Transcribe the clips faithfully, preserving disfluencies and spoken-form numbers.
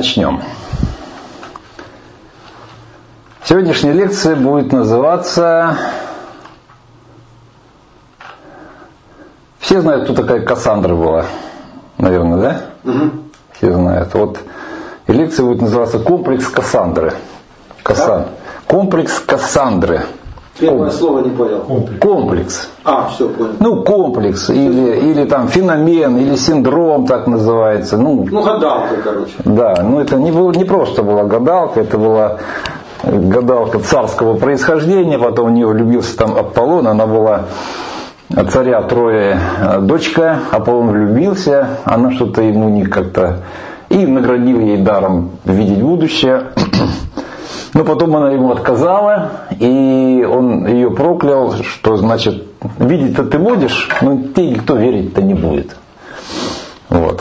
начнем. Сегодняшняя лекция будет называться... Все знают, кто такая Кассандра была? Наверное, да? Угу. Все знают. Вот. И лекция будет называться «Комплекс Кассандры». Кассан... Комплекс Кассандры. Первое комплекс. Слово не понял. Комплекс. комплекс. А, все понял. Ну, комплекс, или, или там феномен, или синдром, так называется. Ну, ну гадалка, короче. Да, ну это не, было, не просто была гадалка, это была гадалка царского происхождения, потом в нее влюбился там Аполлон, она была царя Троя дочка, Аполлон влюбился, она что-то ему не как-то... И наградил ей даром видеть будущее. Но потом она ему отказала, и он ее проклял, что значит, видеть-то ты будешь, но тебе никто верить-то не будет. Вот.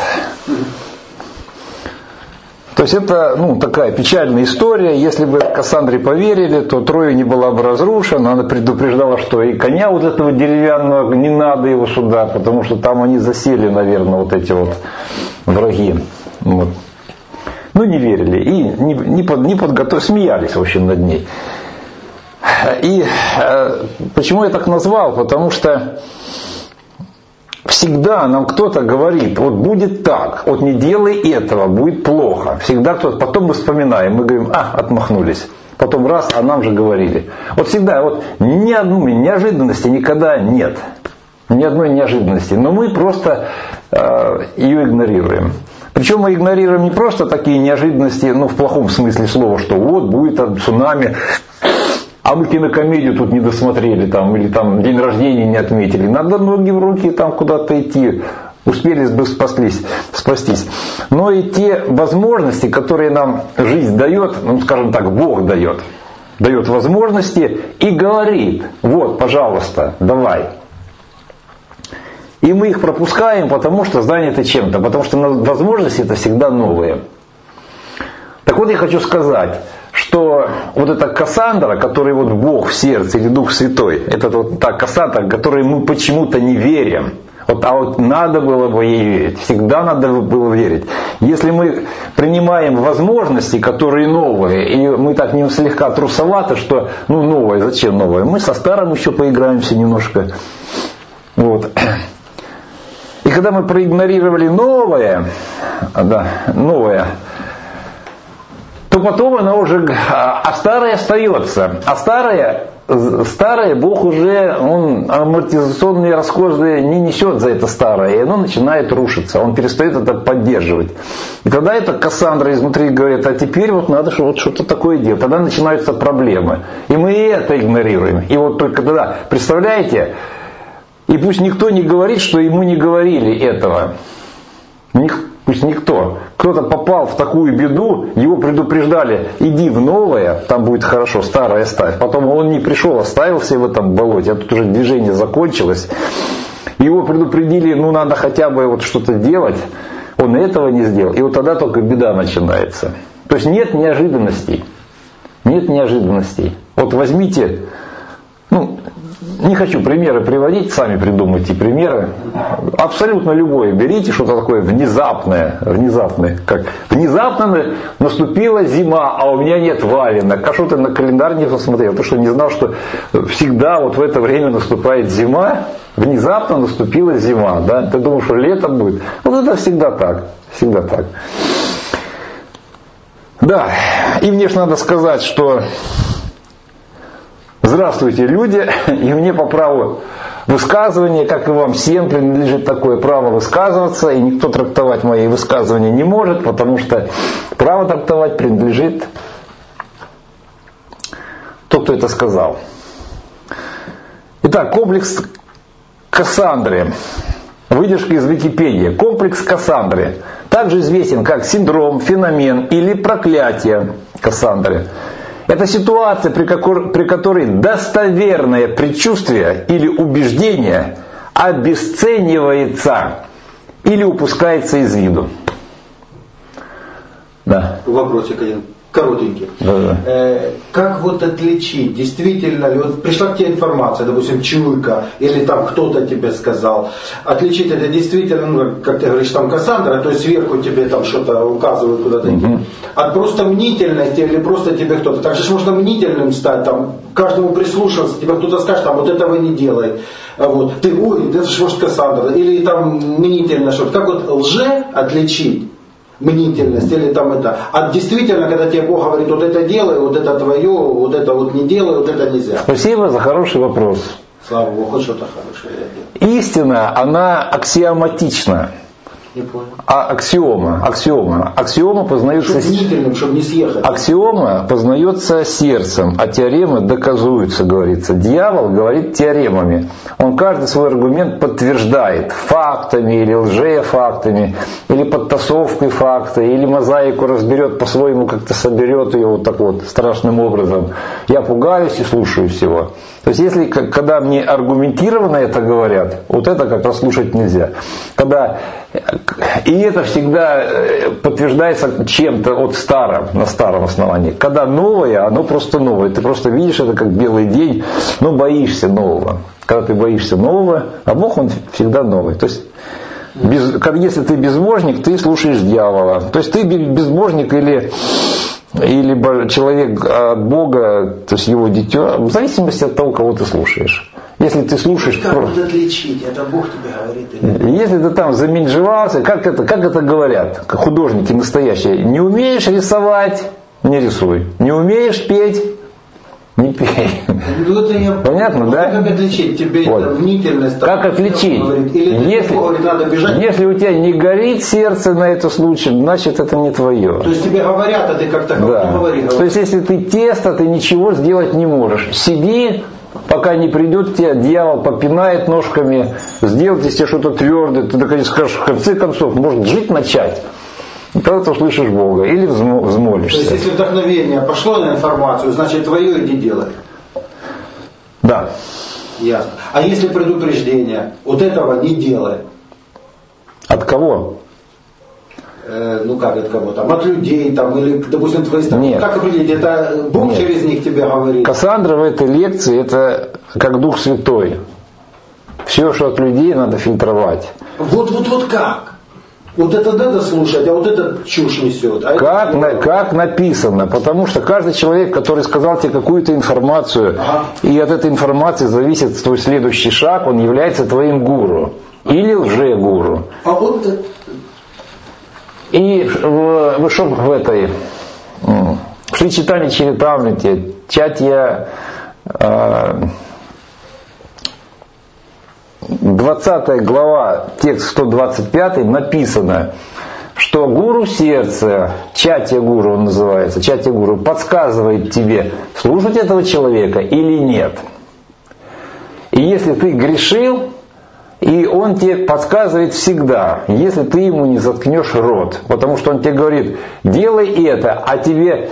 То есть это ну, такая печальная история. Если бы Кассандре поверили, то Троя не была бы разрушена. Она предупреждала, что и коня вот этого деревянного не надо его сюда, потому что там они засели, наверное, вот эти вот враги. Вот. Ну, не верили и не, не, под, не подготовились, смеялись, в общем, над ней. И э, почему я так назвал? Потому что всегда нам кто-то говорит, вот будет так, вот не делай этого, будет плохо. Всегда кто-то, потом мы вспоминаем, мы говорим, а, отмахнулись. Потом раз, а нам же говорили. Вот всегда, вот ни одной неожиданности никогда нет. Ни одной неожиданности. Но мы просто э, ее игнорируем. Причем мы игнорируем не просто такие неожиданности, ну в плохом смысле слова, что вот будет цунами, а мы кинокомедию тут не досмотрели, там, или там день рождения не отметили. Надо ноги в руки там куда-то идти, успели бы спастись, спастись. Но и те возможности, которые нам жизнь дает, ну скажем так, Бог дает, дает возможности и говорит, вот, пожалуйста, давай. И мы их пропускаем, потому что заняты чем-то, потому что возможности это всегда новые. Так вот я хочу сказать, что вот эта Кассандра, которой вот Бог в сердце или Дух Святой, это вот та Кассандра, которой мы почему-то не верим. Вот, а вот надо было бы ей верить, всегда надо было верить. Если мы принимаем возможности, которые новые, и мы так не слегка трусоваты, что ну новое, зачем новое, мы со старым еще поиграемся немножко. Вот. И когда мы проигнорировали новое, да, новое, то потом оно уже, а старое остается. А старое, старое Бог уже, он амортизационные расходы не несет за это старое, и оно начинает рушиться, он перестает это поддерживать. И тогда эта Кассандра изнутри говорит, а теперь вот надо вот что-то такое делать. Тогда начинаются проблемы. И мы и это игнорируем. И вот только тогда, представляете, и пусть никто не говорит, что ему не говорили этого. Пусть никто. Кто-то попал в такую беду, его предупреждали, иди в новое, там будет хорошо, старое оставь. Потом он не пришел, оставился в этом болоте, а тут уже движение закончилось. Его предупредили, ну надо хотя бы вот что-то делать. Он этого не сделал. И вот тогда только беда начинается. То есть нет неожиданностей. Нет неожиданностей. Вот возьмите, ну, не хочу примеры приводить, сами придумайте примеры. Абсолютно любое берите, что-то такое внезапное, внезапное, как внезапно наступила зима, а у меня нет валенок. А что ты на календарь не посмотрел? Ты что, не знал, что всегда вот в это время наступает зима? Внезапно наступила зима, да? Ты думал, что лето будет? Вот это всегда так, всегда так. Да, и мне же надо сказать, что здравствуйте, люди, и мне по праву высказывания, как и вам всем, принадлежит такое право высказываться, и никто трактовать мои высказывания не может, потому что право трактовать принадлежит тот, кто это сказал. Итак, комплекс Кассандры. Выдержка из Википедии. Комплекс Кассандры также известен как синдром, феномен или проклятие Кассандры. Это ситуация, при, какой, при которой достоверное предчувствие или убеждение обесценивается или упускается из виду. Да. Вопросик один. коротенький. Да, да. Э, как вот отличить, действительно ли, вот пришла к тебе информация, допустим, чуйка, или там кто-то тебе сказал, отличить это действительно, ну, как ты говоришь, там Кассандра, то есть сверху тебе там что-то указывают куда-то идти, угу. От просто мнительности или просто тебе кто-то, так же можно мнительным стать, там, каждому прислушиваться, тебе кто-то скажет, там, вот этого не делай, вот, ты, ой, это же может Кассандра, или там мнительно что-то, как вот лже отличить? Мнительность или там это. А действительно, когда тебе Бог говорит, вот это делай, вот это твое, вот это вот не делай, вот это нельзя. Спасибо за хороший вопрос. Слава Богу, хоть что-то хорошее я делаю. Истина, она аксиоматична. Не понял. А аксиома, аксиома. Аксиома познается... Чтобы мнительным, чтобы не съехать. Аксиома познается сердцем, а теоремы доказуются, говорится. Дьявол говорит теоремами. Он каждый свой аргумент подтверждает фактами или лжефактами, или подтасовкой факта, или мозаику разберет по-своему, как-то соберет ее вот так вот страшным образом. Я пугаюсь и слушаю всего. То есть, если, когда мне аргументированно это говорят, вот это как раз слушать нельзя. Когда, и это всегда подтверждается чем-то от старым, на старом основании. Когда новое, оно просто новое. Ты просто видишь это как белый день, но боишься нового. Когда ты боишься нового, а Бог, он всегда новый. То есть, без, если ты безбожник, ты слушаешь дьявола. То есть, ты безбожник или... или человек от Бога, то есть его дитё, в зависимости от того, кого ты слушаешь. Если ты слушаешь... Как вот отличить? Это Бог тебе говорит? Или... Если ты там заминжевался, как это, как это говорят, как художники настоящие, не умеешь рисовать, не рисуй. Не умеешь петь, не пей. Ну, это я... Понятно, да? Как отличить? Тебе вот. Это мнительность? Как отличить? Говорит, или если, говорит, надо бежать? Если у тебя не горит сердце на этот случай, значит это не твое. То есть тебе говорят, а ты как-то да. не говори. То есть если ты тесто, ты ничего сделать не можешь. Сиди, пока не придет тебе дьявол, попинает ножками, сделать из тебя что-то твердое, ты наконец скажешь, в конце концов, может жить начать. И тогда ты услышишь Бога. Или взмолишься. То есть если вдохновение пошло на информацию, значит твое иди делай. Да. Ясно. А если предупреждение, вот этого не делай. От кого? Э, ну как от кого там? От людей там, или, допустим, твои там. Нет. Как определить? Это Бог Нет. через них тебе говорит? Кассандра в этой лекции это как Дух Святой. Все, что от людей, надо фильтровать. Вот, вот, вот как? Вот это надо слушать, а вот это чушь несет. А как, это... на, как написано, потому что каждый человек, который сказал тебе какую-то информацию, ага. и от этой информации зависит твой следующий шаг, он является твоим гуру. Или лже-гуру. А вот... И в, в, шо, в этой в Шри Чайтанья Чаритамрите, Чатья э, двадцатая глава, текст сто двадцать пять, написано, что гуру сердца, Чатья гуру он называется, Чатья гуру, подсказывает тебе, слушать этого человека или нет. И если ты грешил, и он тебе подсказывает всегда, если ты ему не заткнешь рот. Потому что он тебе говорит, делай это, а тебе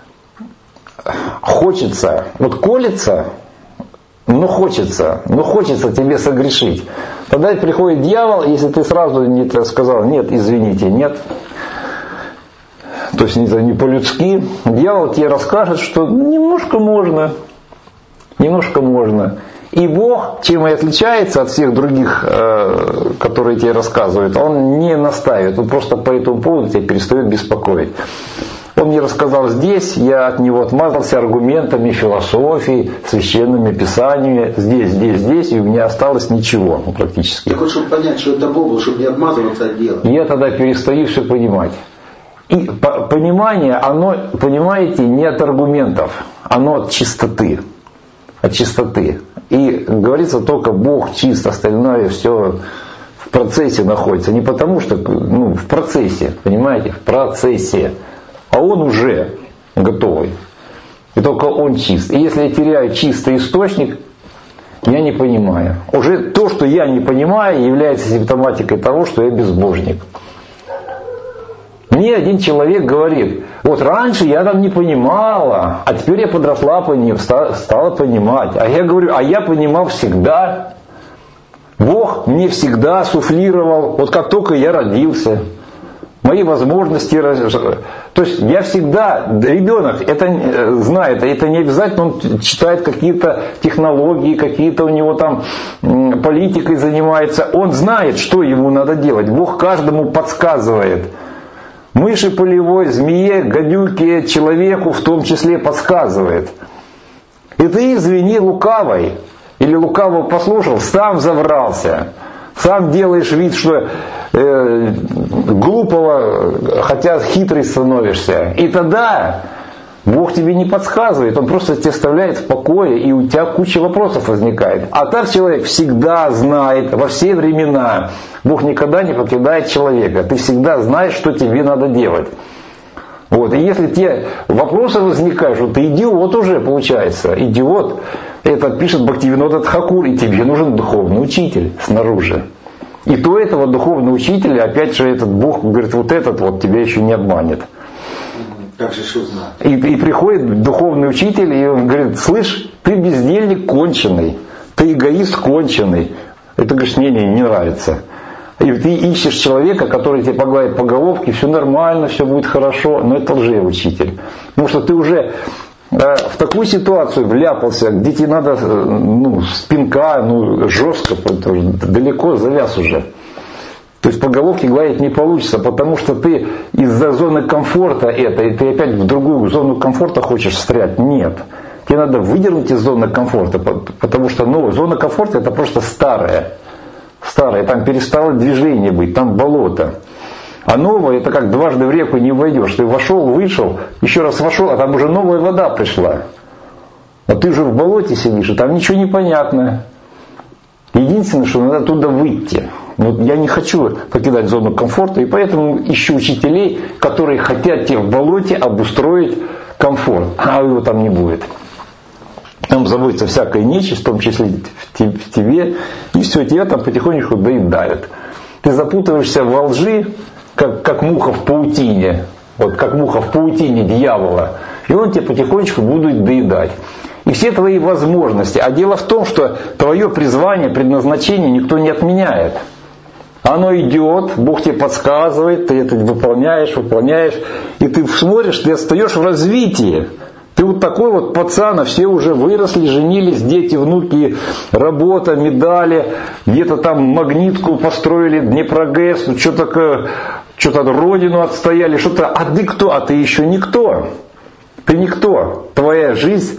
хочется, вот колется, ну хочется, ну хочется тебе согрешить. Тогда приходит дьявол, если ты сразу не сказал, нет, извините, нет. То есть это не по-людски. Дьявол тебе расскажет, что немножко можно, немножко можно. И Бог, чем и отличается от всех других, которые тебе рассказывают, Он не настаивает, Он просто по этому поводу тебя перестает беспокоить. Он мне рассказал здесь, я от него отмазался аргументами, философией, священными писаниями, здесь, здесь, здесь, и у меня осталось ничего ну, практически. Так вот, чтобы понять, что это Бог, чтобы не отмазываться от дела. Я тогда перестаю все понимать. И понимание, оно, понимаете, не от аргументов, оно от чистоты. От чистоты. И говорится только Бог чист, остальное все в процессе находится. Не потому что, ну, в процессе, понимаете, в процессе. А он уже готовый. И только он чист. И если я теряю чистый источник, я не понимаю. Уже то, что я не понимаю, является симптоматикой того, что я безбожник. Мне один человек говорит, вот раньше я там не понимала, а теперь я подросла, стала понимать. А я говорю, а я понимал всегда. Бог мне всегда суфлировал, вот как только я родился. мои возможности. То есть я всегда, ребенок это знает, это не обязательно он читает какие-то технологии, какие-то у него там политикой занимается. Он знает, что ему надо делать. Бог каждому подсказывает. Мыши полевой, змее, гадюке, человеку в том числе подсказывает. И ты, извини, лукавой, или лукаво послушал, сам заврался. Сам делаешь вид, что э, глупого, хотя хитрый становишься. И тогда Бог тебе не подсказывает, Он просто тебя оставляет в покое, и у тебя куча вопросов возникает. А так человек всегда знает, во все времена. Бог никогда не покидает человека. Ты всегда знаешь, что тебе надо делать. Вот. И если тебе вопросы возникают, что ты идиот уже получается, идиот, это пишет Бхактивинода Тхакур, и тебе нужен духовный учитель снаружи. И то этого духовного учителя, опять же, этот Бог говорит, вот этот вот тебя еще не обманет. Как же узнать? И, и приходит духовный учитель, и он говорит, слышь, ты бездельник конченый, ты эгоист конченый. Это, говоришь, мне не, не нравится. И ты ищешь человека, который тебе погладит по головке, все нормально, все будет хорошо, но это лжеучитель. Потому что ты уже э, в такую ситуацию вляпался, где тебе надо ну, спинка, ну, жестко, далеко завяз уже. То есть по головке гладить не получится, потому что ты из-за зоны комфорта это, и ты опять в другую зону комфорта хочешь встрять. Нет. Тебе надо выдернуть из зоны комфорта, потому что ну, зона комфорта это просто старая. Старое, там перестало движение быть, там болото. А новое, это как дважды в реку не войдешь. Ты вошел, вышел, еще раз вошел, а там уже новая вода пришла. А ты уже в болоте сидишь, и там ничего не понятно. Единственное, что надо оттуда выйти. Вот я не хочу покидать зону комфорта, и поэтому ищу учителей, которые хотят тебе в болоте обустроить комфорт. А его там не будет. Там заводится всякая нечисть, в том числе в тебе, и все, тебя там потихонечку доедают. Ты запутываешься во лжи, как, как муха в паутине, вот как муха в паутине дьявола, и он тебя потихонечку будет доедать. И все твои возможности. А дело в том, что твое призвание, предназначение никто не отменяет. Оно идет, Бог тебе подсказывает, ты это выполняешь, выполняешь, и ты смотришь, ты отстаешь в развитии. Ты вот такой вот пацан, а все уже выросли, женились, дети, внуки, работа, медали, где-то там магнитку построили, Днепрогэс, ну, что-то, что-то родину отстояли, что-то, а ты кто? А ты еще никто. Ты никто. Твоя жизнь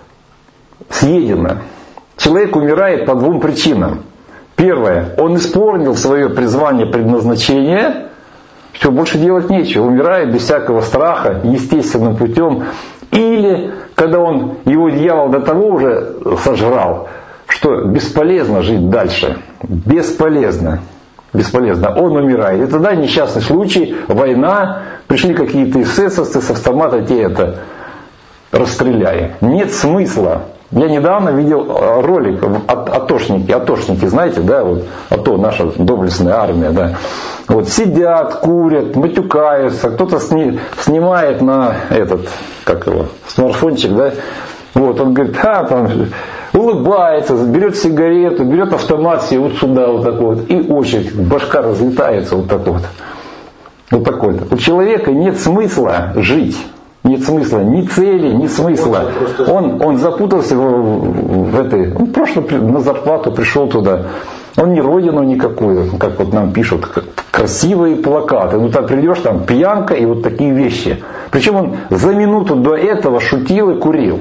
съедена. Человек умирает по двум причинам. Первое, он исполнил свое призвание, предназначение, все, больше делать нечего, умирает без всякого страха, естественным путем. Или, когда он, его дьявол до того уже сожрал, что бесполезно жить дальше. Бесполезно. Бесполезно. Он умирает. И тогда несчастный случай, война, пришли какие-то эсэсовцы с автомата, те это расстреляли. Нет смысла. Я недавно видел ролик, атошники, атошники, знаете, да, вот АТО, наша доблестная армия, да. Вот сидят, курят, матюкаются, кто-то сни, снимает на этот, как его, смартфончик, да. Вот, он говорит, а, там, улыбается, берет сигарету, берет автомат себе вот сюда, вот такой вот, и очередь, башка разлетается вот так вот. Вот такой вот. У человека нет смысла жить. Нет смысла, ни цели, ни смысла. Он, он запутался в, в этой... Он просто на зарплату пришел туда. Он не родину никакую, как вот нам пишут, красивые плакаты. Ну там придешь, там пьянка и вот такие вещи. Причем он за минуту до этого шутил и курил.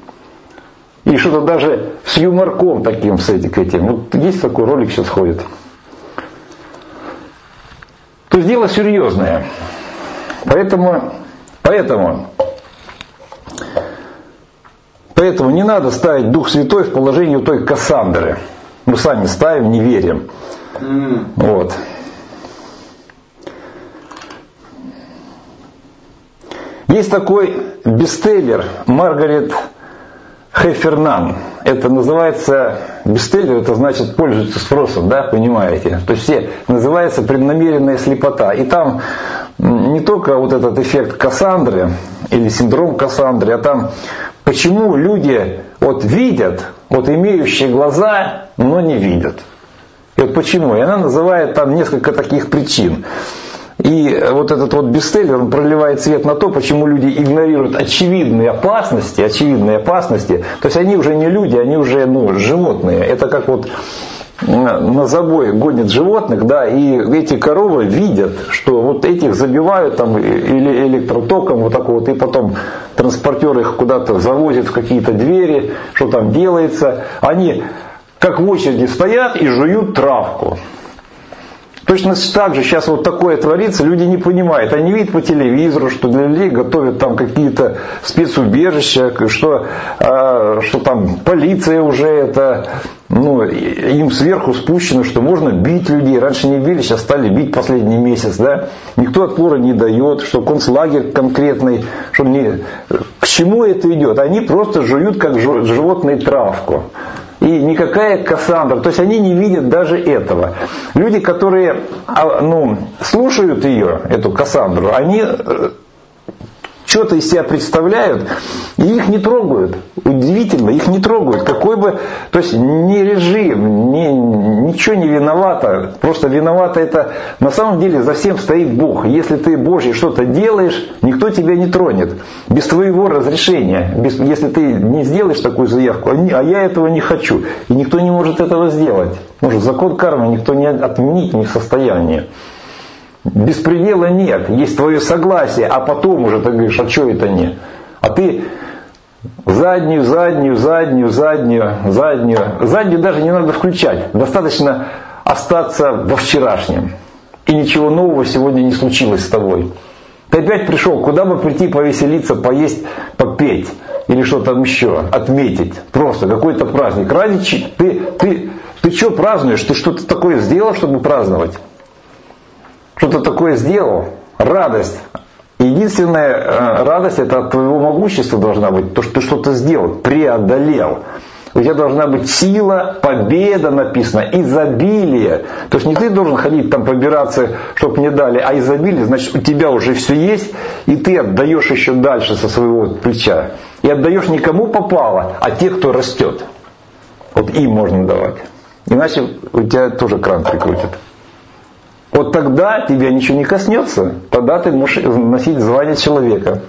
И что-то даже с юморком таким, с этим. Вот есть такой ролик сейчас ходит. То есть дело серьезное. Поэтому... Поэтому, поэтому не надо ставить Дух Святой в положение у той Кассандры. Мы сами ставим, не верим. Mm. Вот. Есть такой бестселлер Маргарет Хефернан. Это называется, бестселлер, это значит пользуется спросом, да, понимаете? То есть все, называется преднамеренная слепота. И там не только вот этот эффект Кассандры или синдром Кассандры, а там почему люди вот видят, вот имеющие глаза, но не видят. И вот почему. И она называет там несколько таких причин. И вот этот вот бестселлер, он проливает свет на то, почему люди игнорируют очевидные опасности, очевидные опасности. То есть они уже не люди, они уже ну, животные. Это как вот на забой гонят животных, да, и эти коровы видят, что вот этих забивают там или электротоком вот так вот, и потом транспортер их куда-то завозит в какие-то двери, что там делается. Они как в очереди стоят и жуют травку. Точно так же сейчас вот такое творится, люди не понимают. Они видят по телевизору, что для людей готовят там какие-то спецубежища, что, э, что там полиция уже это, ну, им сверху спущено, что можно бить людей. Раньше не били, сейчас стали бить последний месяц, да. Никто отпора не дает, что концлагерь конкретный, что не... К чему это идет? Они просто жуют как животные травку. И никакая Кассандра, то есть они не видят даже этого. Люди, которые ну, слушают ее, эту Кассандру, они что-то из себя представляют, и их не трогают. Удивительно, их не трогают. Какой бы, то есть ни режим, ни, ничего не виновато. Просто виновато это, на самом деле за всем стоит Бог. Если ты Божий что-то делаешь, никто тебя не тронет. Без твоего разрешения. Без, если ты не сделаешь такую заявку, а я этого не хочу. И никто не может этого сделать. Может, закон кармы никто не отменить не в состоянии. Беспредела нет, есть твое согласие, а потом уже ты говоришь, а что это не? А ты заднюю, заднюю, заднюю, заднюю, заднюю. Заднюю даже не надо включать. Достаточно остаться во вчерашнем. И ничего нового сегодня не случилось с тобой. Ты опять пришел, куда бы прийти повеселиться, поесть, попеть. Или что там еще, отметить. Просто какой-то праздник. Ради ты, ты, ты что празднуешь? Ты что-то такое сделал, чтобы праздновать? Что-то такое сделал, радость. Единственная радость это от твоего могущества должна быть, то, что ты что-то сделал, преодолел. У тебя должна быть сила, победа написано, изобилие. То есть не ты должен ходить там побираться, чтобы мне дали, а изобилие, значит у тебя уже все есть, и ты отдаешь еще дальше со своего плеча. И отдаешь не кому попало, а те, кто растет. Вот им можно давать. Иначе у тебя тоже кран прикрутит. Вот тогда тебя ничего не коснется, тогда ты можешь носить звание человека.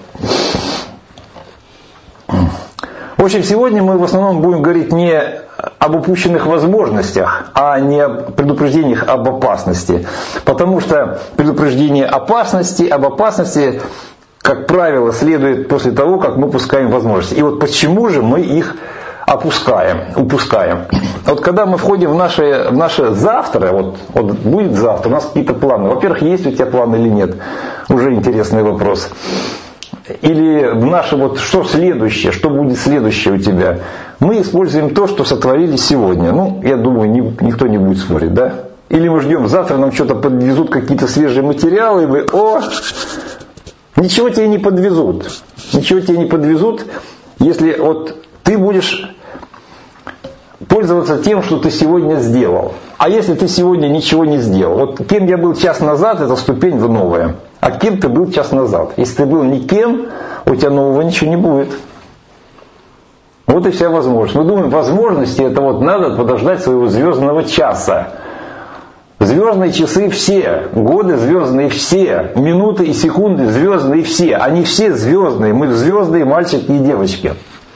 В общем, сегодня мы в основном будем говорить не об упущенных возможностях, а не о предупреждениях об опасности. Потому что предупреждение опасности, об опасности, как правило, следует после того, как мы упускаем возможности. И вот почему же мы их опускаем, упускаем. Вот когда мы входим в наше, в наше завтра, вот, вот будет завтра, у нас какие-то планы. Во-первых, есть у тебя планы или нет? Уже интересный вопрос. Или в наше вот, что следующее, что будет следующее у тебя? Мы используем то, что сотворили сегодня. Ну, я думаю, ни, никто не будет спорить, да? Или мы ждем, завтра нам что-то подвезут, какие-то свежие материалы, и мы, о, ничего тебе не подвезут. Ничего тебе не подвезут, если вот ты будешь пользоваться тем, что ты сегодня сделал. А если ты сегодня ничего не сделал? Вот кем я был час назад, это ступень в новое. А кем ты был час назад? Если ты был никем, у тебя нового ничего не будет. Вот и вся возможность. Мы думаем, возможности это вот надо подождать своего звездного часа. Звездные часы все, годы звездные все, минуты и секунды звездные все. Они все звездные, мы звездные мальчики и девочки.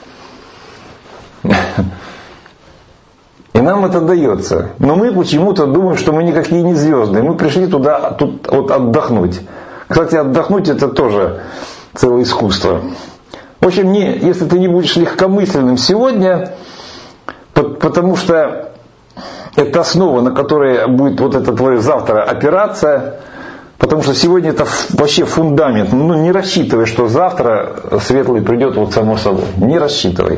И нам это дается. Но мы почему-то думаем, что мы никакие не звездные. Мы пришли туда тут, вот, отдохнуть. Кстати, отдохнуть это тоже целое искусство. В общем, не, если ты не будешь легкомысленным сегодня, потому что это основа, на которой будет вот это твое завтра опираться, потому что сегодня это вообще фундамент. Ну, не рассчитывай, что завтра светлый придет вот само собой. Не рассчитывай.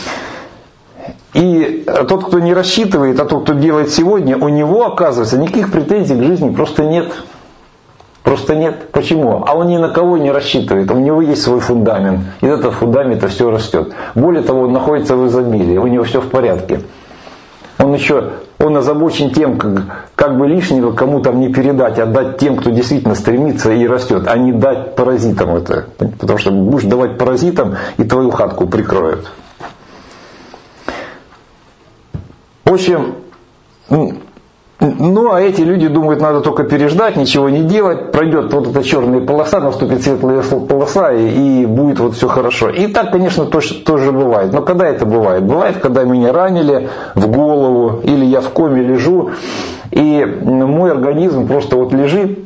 И тот, кто не рассчитывает, а тот, кто делает сегодня, у него, оказывается, никаких претензий к жизни просто нет. Просто нет. Почему? А он ни на кого не рассчитывает. У него есть свой фундамент. Из этого фундамента все растет. Более того, он находится в изобилии. У него все в порядке. Он еще, он озабочен тем, как, как бы лишнего кому там не передать, а дать тем, кто действительно стремится и растет, а не дать паразитам это. Потому что будешь давать паразитам, и твою хатку прикроют. В общем, Ну, а эти люди думают, надо только переждать, ничего не делать, пройдет вот эта черная полоса, наступит светлая полоса, и, и будет вот все хорошо. И так, конечно, тоже, тоже бывает. Но когда это бывает? Бывает, когда меня ранили в голову, или я в коме лежу, и мой организм просто вот лежит,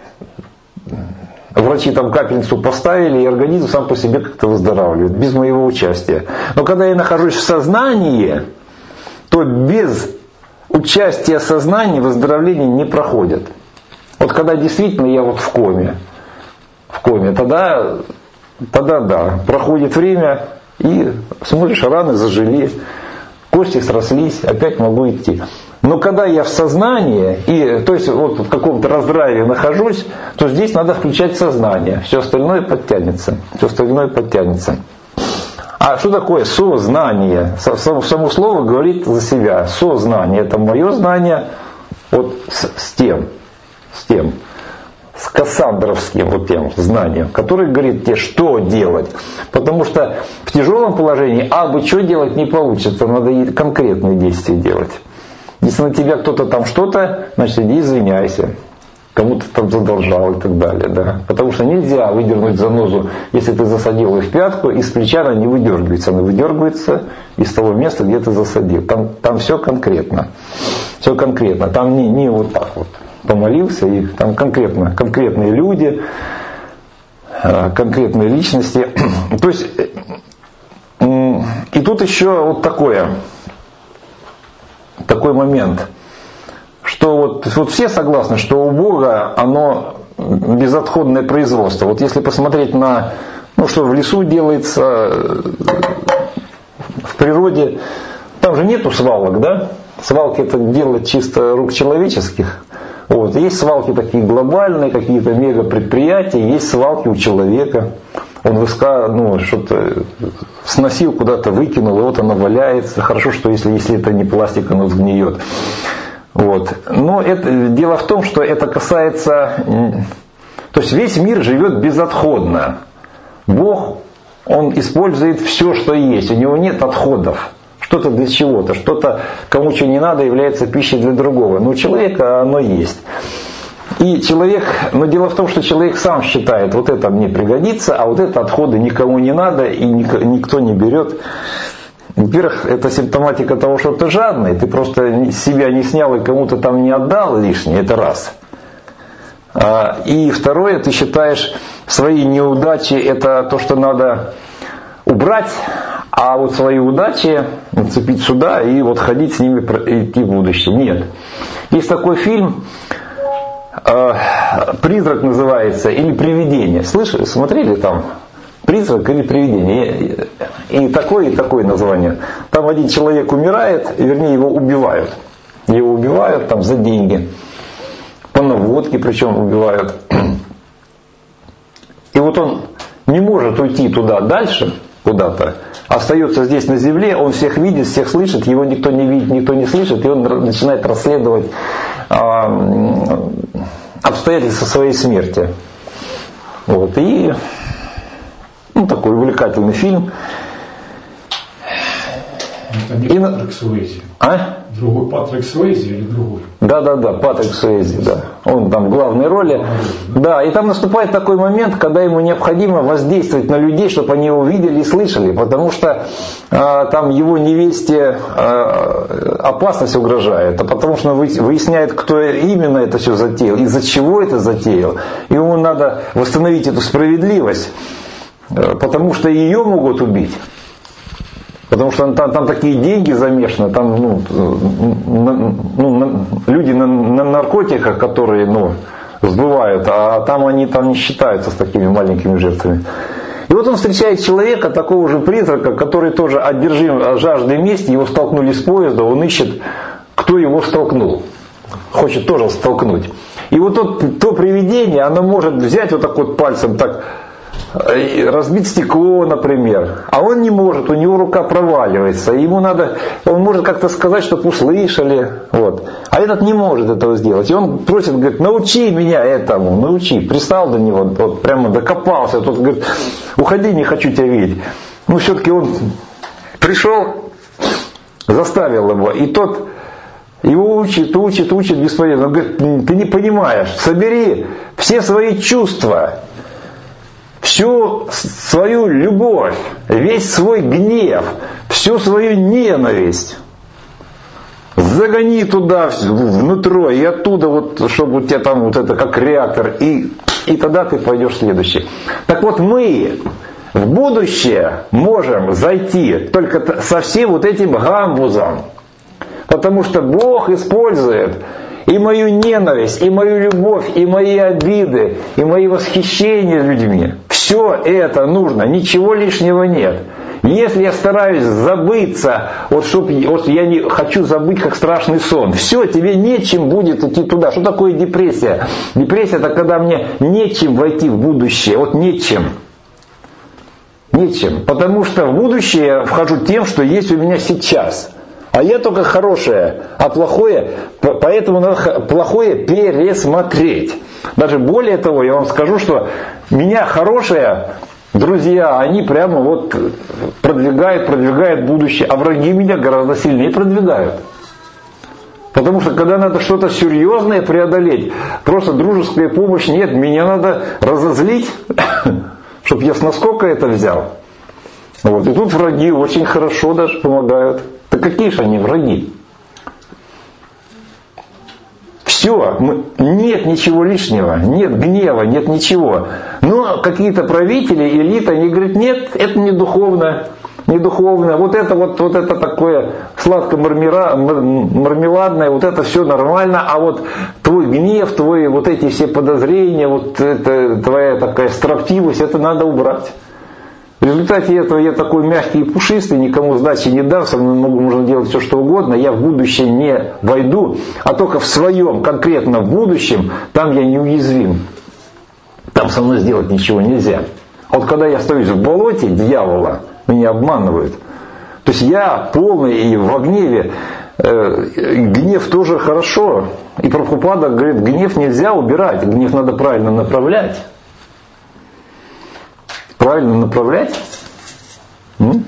врачи там капельницу поставили, и организм сам по себе как-то выздоравливает, без моего участия. Но когда я нахожусь в сознании, то без участия сознания выздоровление не проходит. Вот когда действительно я вот в коме, в коме, тогда, тогда да, проходит время, и смотришь, раны зажили, кости срослись, опять могу идти. Но когда я в сознании, и, то есть вот в каком-то раздрайве нахожусь, то здесь надо включать сознание, все остальное подтянется, все остальное подтянется. А что такое сознание? Само слово говорит за себя. Сознание — это мое знание вот с, с тем, с тем, с кассандровским вот тем знанием, который говорит тебе, что делать. Потому что в тяжелом положении абы что делать не получится, надо и конкретные действия делать. Если на тебя кто-то там что-то, значит иди извиняйся. Кому-то там задолжал и так далее. Да. Потому что нельзя выдернуть занозу, если ты засадил ее в пятку, из плеча она не выдергивается. Она выдергивается из того места, где ты засадил. Там, там все конкретно. Все конкретно. Там не, не вот так вот помолился. И там конкретно, конкретные люди, конкретные личности. То есть, и тут еще вот такое, такой момент. Что вот, вот все согласны, что у Бога оно безотходное производство. Вот если посмотреть на, ну что в лесу делается, в природе, там же нету свалок, да? Свалки — это дело чисто рук человеческих. Вот. Есть свалки такие глобальные, какие-то мегапредприятия, есть свалки у человека. Он выска, ну, что-то сносил, куда-то выкинул, и вот оно валяется. Хорошо, что если, если это не пластик, оно сгниет. Вот. Но это, дело в том, что это касается... То есть весь мир живет безотходно. Бог, Он использует все, что есть. У Него нет отходов. Что-то для чего-то. Что-то, кому что не надо, является пищей для другого. Но у человека оно есть. И человек... Но дело в том, что человек сам считает, вот это мне пригодится, а вот это отходы никому не надо, и никто не берет. Во-первых, это симптоматика того, что ты жадный, ты просто себя не снял и кому-то там не отдал лишнее, это раз. И второе, ты считаешь свои неудачи это то, что надо убрать, а вот свои удачи нацепить сюда и вот ходить с ними, идти в будущее. Нет. Есть такой фильм, «Призрак» называется, или «Привидение». Слышали, смотрели там? «Призрак» или «Привидение». И такое, и такое название. Там один человек умирает, вернее его убивают. Его убивают там за деньги. По наводке причем убивают. И вот он не может уйти туда дальше, куда-то. Остается здесь на земле, он всех видит, всех слышит, его никто не видит, никто не слышит, и он начинает расследовать э, обстоятельства своей смерти. Вот. И ну, такой увлекательный фильм. Это не и... Патрик Суэйзи. А? Другой Патрик Суэйзи или другой? Да, да, да, Патрик Суэйзи, да. Он там в главной роли. Да, и там наступает такой момент, когда ему необходимо воздействовать на людей, чтобы они его видели и слышали, потому что а, там его невесте а, опасность угрожает, а потому что он выясняет, кто именно это все затеял, из-за чего это затеял. И ему надо восстановить эту справедливость, потому что ее могут убить. Потому что там, там такие деньги замешаны, там ну, ну, люди на, на наркотиках, которые ну, сбывают, а там они там не считаются с такими маленькими жертвами. И вот он встречает человека, такого же призрака, который тоже одержим жаждой мести, его столкнули с поезда, он ищет, кто его столкнул. Хочет тоже столкнуть. И вот тот, то привидение, оно может взять вот так вот пальцем, так разбить стекло, например, а он не может, у него рука проваливается, ему надо, он может как-то сказать, чтобы услышали, вот. А этот не может этого сделать, и он просит, говорит, научи меня этому, научи, пристал до него, вот, прямо докопался, тот говорит, уходи, не хочу тебя видеть. Ну, все-таки он пришел, заставил его, и тот Его учит, учит, учит бесполезно. Он говорит, ты не понимаешь, собери все свои чувства, всю свою любовь, весь свой гнев, всю свою ненависть. Загони туда внутрь, и оттуда, вот, чтобы у тебя там вот это как реактор, и, и тогда ты пойдешь следующий. Так вот, мы в будущее можем зайти только со всем вот этим гамбузом. Потому что Бог использует и мою ненависть, и мою любовь, и мои обиды, и мои восхищения людьми. Все это нужно, ничего лишнего нет. Если я стараюсь забыться, вот, чтоб, вот я не хочу забыть, как страшный сон, все, тебе нечем будет идти туда. Что такое депрессия? Депрессия — это когда мне нечем войти в будущее. Вот нечем. Нечем. Потому что в будущее я вхожу тем, что есть у меня сейчас. А я только хорошее, а плохое, поэтому надо плохое пересмотреть. Даже более того, я вам скажу, что меня хорошее, друзья, они прямо вот продвигают, продвигают будущее, а враги меня гораздо сильнее продвигают. Потому что когда надо что-то серьезное преодолеть, просто дружеская помощь нет, меня надо разозлить, чтобы я с наскока это взял. Вот. И тут враги очень хорошо даже помогают. Да какие же они враги? Все, нет ничего лишнего, нет гнева, нет ничего. Но какие-то правители, элита, они говорят, нет, это не духовно, не духовно. Вот это вот, вот это такое сладко-мармеладное, вот это все нормально, а вот твой гнев, твои вот эти все подозрения, вот это, твоя такая строптивость, это надо убрать. В результате этого я такой мягкий и пушистый, никому сдачи не дам, со мной можно делать все, что угодно, я в будущее не войду, а только в своем конкретном будущем, там я неуязвим. Там со мной сделать ничего нельзя. А вот когда я остаюсь в болоте дьявола, меня обманывают, то есть я полный и в гневе, э, гнев тоже хорошо. И Прабхупада говорит, гнев нельзя убирать, гнев надо правильно направлять. Правильно направлять? М?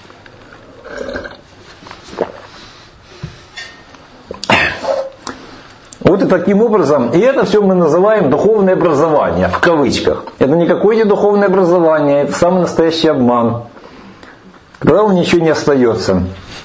Вот и таким образом, и это все мы называем духовное образование, в кавычках. Это никакое не духовное образование, это самый настоящий обман. Когда он ничего не остается.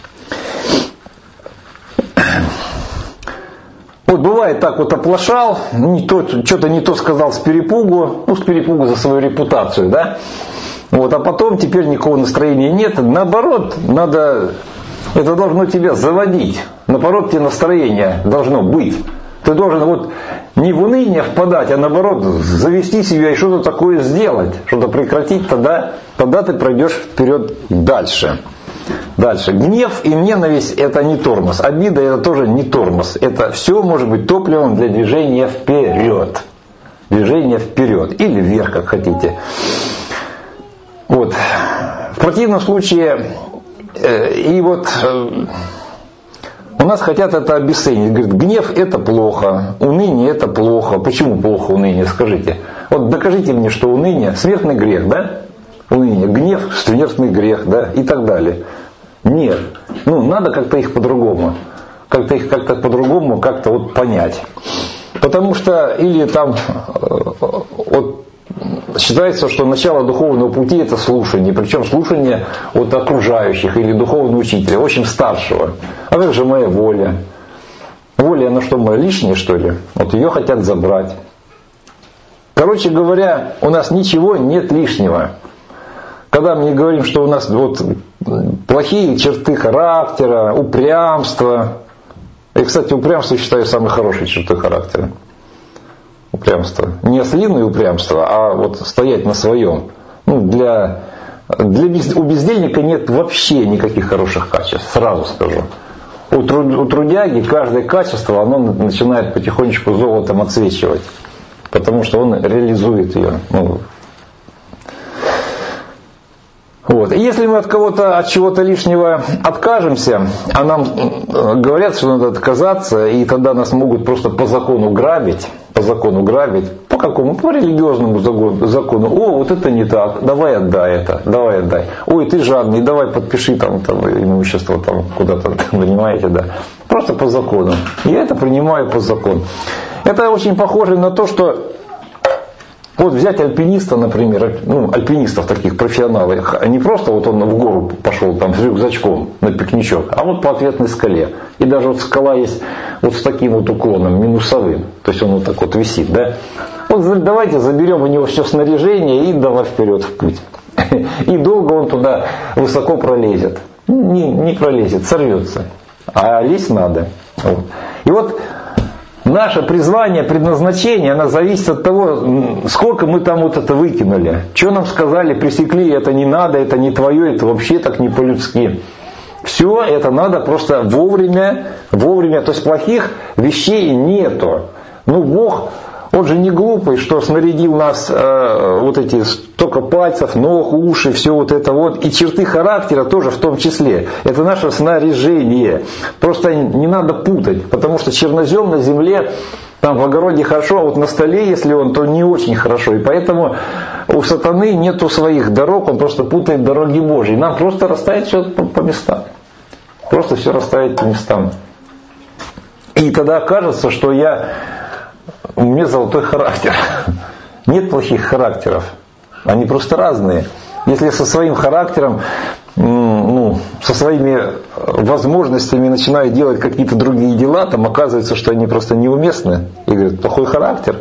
Вот бывает так вот оплошал, не то, что-то не то сказал с перепугу, ну с перепугу за свою репутацию, да? Вот, а потом теперь никакого настроения нет. Наоборот, надо, это должно тебя заводить. Наоборот, тебе настроение должно быть. Ты должен вот не в уныние впадать, а наоборот завести себя и что-то такое сделать, что-то прекратить, тогда, тогда ты пройдешь вперед дальше. Дальше. Гнев и ненависть — это не тормоз. Обида — это тоже не тормоз. Это все может быть топливом для движения вперед. Движение вперед. Или вверх, как хотите. Вот. В противном случае, э, и вот э, у нас хотят это обесценить. Говорят, гнев — это плохо, уныние — это плохо. Почему плохо уныние, скажите? Вот докажите мне, что уныние — смертный грех, да? Уныние, гнев — смертный грех, да? И так далее. Нет. Ну, надо как-то их по-другому. Как-то их как-то по-другому как-то вот понять. Потому что, или там, вот, считается, что начало духовного пути — это слушание. Причем слушание от окружающих или духовного учителя, очень старшего. А как же моя воля? Воля, она что, моя лишняя, что ли? Вот ее хотят забрать. Короче говоря, у нас ничего нет лишнего. Когда мы говорим, что у нас вот плохие черты характера, упрямство. И, кстати, упрямство считаю самой хорошей чертой характера. Упрямство. Не ослиное упрямство, а вот стоять на своем. Ну, для, для без, у бездельника нет вообще никаких хороших качеств, сразу скажу. У, труд, у трудяги каждое качество, оно начинает потихонечку золотом отсвечивать. Потому что он реализует ее. Ну, вот. И если мы от кого-то, от чего-то лишнего откажемся, а нам говорят, что надо отказаться, и тогда нас могут просто по закону грабить, по закону грабить. По какому? По религиозному закону. О, вот это не так, давай отдай это, давай отдай. Ой, ты жадный, давай подпиши там, там имущество там куда-то, понимаете, да. Просто по закону. Я это принимаю по закону. Это очень похоже на то, что вот взять альпиниста, например, ну, альпинистов таких профессионалов, не просто вот он в гору пошел там с рюкзачком на пикничок, а вот по ответной скале. И даже вот скала есть вот с таким вот уклоном, минусовым. То есть он вот так вот висит, да. Вот давайте заберем у него все снаряжение и давай вперед в путь. И долго он туда высоко пролезет. Не, не пролезет, сорвется. А лезть надо. Вот. И вот наше призвание, предназначение, оно зависит от того, сколько мы там вот это выкинули. Что нам сказали, пресекли, это не надо, это не твое, это вообще так не по-людски. Все это надо просто вовремя, вовремя. То есть плохих вещей нету. Ну Бог, Он же не глупый, что снарядил нас э, вот эти столько пальцев, ног, уши, все вот это вот. И черты характера тоже в том числе. Это наше снаряжение. Просто не надо путать, потому что чернозем на земле, там в огороде хорошо, а вот на столе, если он, то не очень хорошо. И поэтому у сатаны нету своих дорог, он просто путает дороги Божьи. Нам просто расставить все по, по местам. Просто все расставить по местам. И тогда кажется, что я... У меня золотой характер. Нет плохих характеров. Они просто разные. Если со своим характером, ну, со своими возможностями начинаю делать какие-то другие дела, там оказывается, что они просто неуместны. И говорят, плохой характер.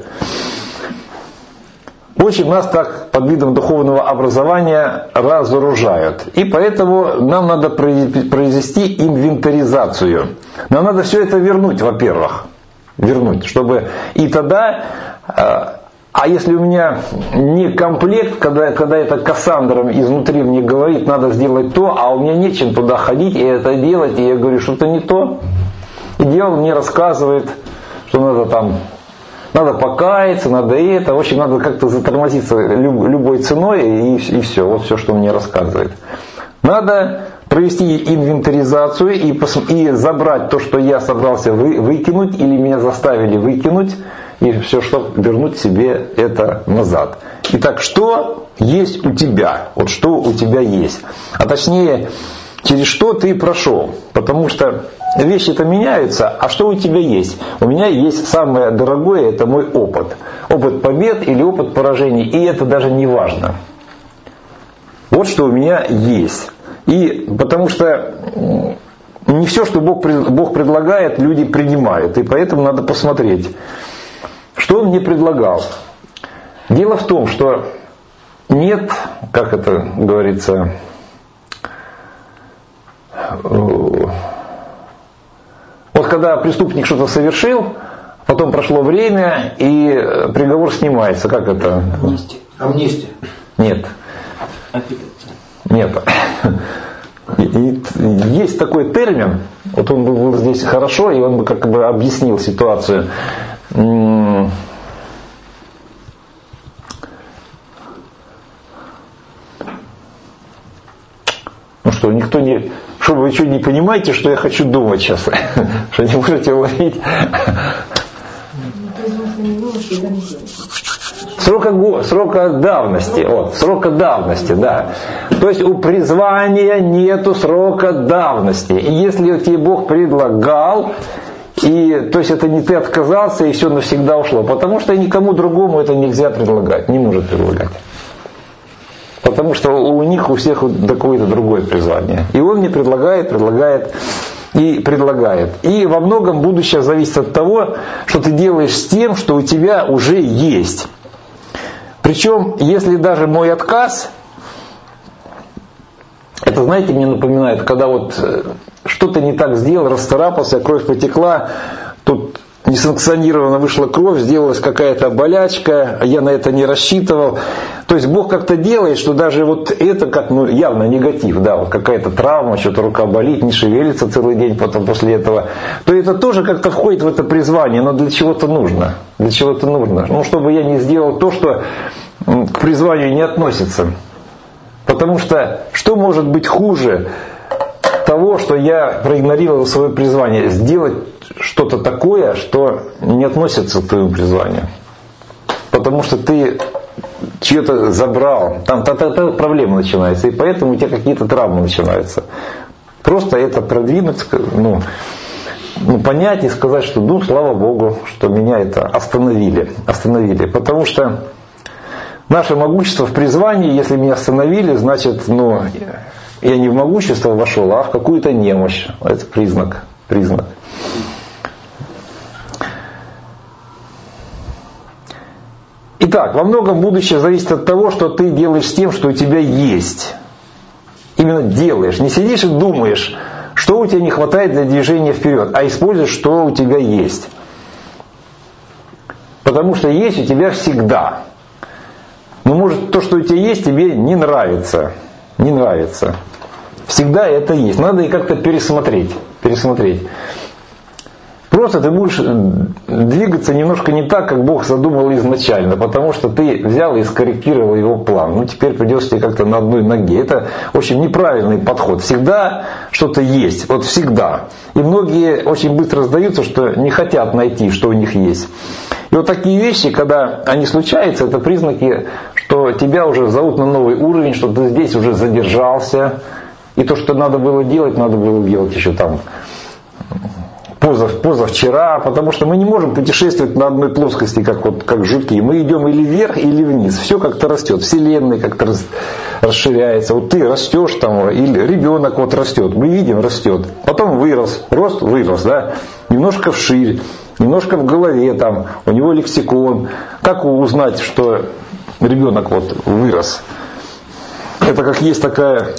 Очень нас так под видом духовного образования разоружают. И поэтому нам надо произвести инвентаризацию. Нам надо все это вернуть, во-первых. Вернуть, чтобы и тогда, а если у меня не комплект, когда, когда это Кассандра изнутри мне говорит, надо сделать то, а у меня нечем туда ходить и это делать, и я говорю, что-то не то, и дьявол мне рассказывает, что надо там, надо покаяться, надо это, в общем, надо как-то затормозиться любой ценой, и, и все, вот все, что он мне рассказывает. Надо провести инвентаризацию и, и забрать то, что я собрался вы, выкинуть, или меня заставили выкинуть, и все, чтобы вернуть себе это назад. Итак, что есть у тебя? Вот что у тебя есть? А точнее, через что ты прошел? Потому что вещи-то меняются, а что у тебя есть? У меня есть самое дорогое, это мой опыт. Опыт побед или опыт поражений, и это даже не важно. Вот что у меня есть. И потому что не все, что Бог, Бог предлагает, люди принимают. И поэтому надо посмотреть, что Он мне предлагал. Дело в том, что нет, как это говорится, вот когда преступник что-то совершил, потом прошло время, и приговор снимается. Как это? Амнистия. Амнистия. Нет. Нет. И есть такой термин, вот он был здесь хорошо, и он бы как бы объяснил ситуацию. Ну что, никто не... Что вы что, не понимаете, что я хочу думать сейчас? Что не можете уловить? Срока, срока давности, вот, срока давности, да. То есть у призвания нету срока давности. И если тебе Бог предлагал, и, то есть это не ты отказался, и все навсегда ушло. Потому что никому другому это нельзя предлагать, не может предлагать. Потому что у них у всех какое-то другое призвание. И он мне предлагает, предлагает и предлагает. И во многом будущее зависит от того, что ты делаешь с тем, что у тебя уже есть. Причем, если даже мой отказ, это, знаете, мне напоминает, когда вот что-то не так сделал, расцарапался, кровь потекла, тут несанкционированно вышла кровь, сделалась какая-то болячка, я на это не рассчитывал. То есть Бог как-то делает, что даже вот это как ну, явно негатив, да, вот какая-то травма, что-то рука болит, не шевелится целый день потом после этого, то это тоже как-то входит в это призвание, но для чего-то нужно. Для чего-то нужно. Ну, чтобы я не сделал то, что к призванию не относится. Потому что что может быть хуже того, того, что я проигнорировал свое призвание, сделать что-то такое, что не относится к твоему призванию. Потому что ты чье-то забрал, там та, та, та проблема начинается, и поэтому у тебя какие-то травмы начинаются. Просто это продвинуть, ну, ну, понять и сказать, что ну, слава Богу, что меня это остановили. остановили. Потому что наше могущество в призвании, если меня остановили, значит, ну, я не в могущество вошел, а в какую-то немощь. Это признак. признак. Итак, во многом будущее зависит от того, что ты делаешь с тем, что у тебя есть. Именно делаешь. Не сидишь и думаешь, что у тебя не хватает для движения вперед, а используешь, что у тебя есть. Потому что есть у тебя всегда. Но может то, что у тебя есть, тебе не нравится. Не нравится. Всегда это есть. Надо и как-то пересмотреть. Пересмотреть. Просто ты будешь двигаться немножко не так, как Бог задумал изначально, потому что ты взял и скорректировал его план. Ну, теперь придется тебе как-то на одной ноге. Это очень неправильный подход. Всегда что-то есть. Вот всегда. И многие очень быстро сдаются, что не хотят найти, что у них есть. И вот такие вещи, когда они случаются, это признаки, что тебя уже зовут на новый уровень, что ты здесь уже задержался. И то, что надо было делать, надо было делать еще там позав, позавчера, потому что мы не можем путешествовать на одной плоскости, как, вот, как жуки. Мы идем или вверх, или вниз. Все как-то растет. Вселенная как-то рас, расширяется. Вот ты растешь там, или ребенок вот растет. Мы видим, растет. Потом вырос. Рост вырос, да. Немножко вширь, немножко в голове там. У него лексикон. Как узнать, что ребенок вот вырос? Это как есть такая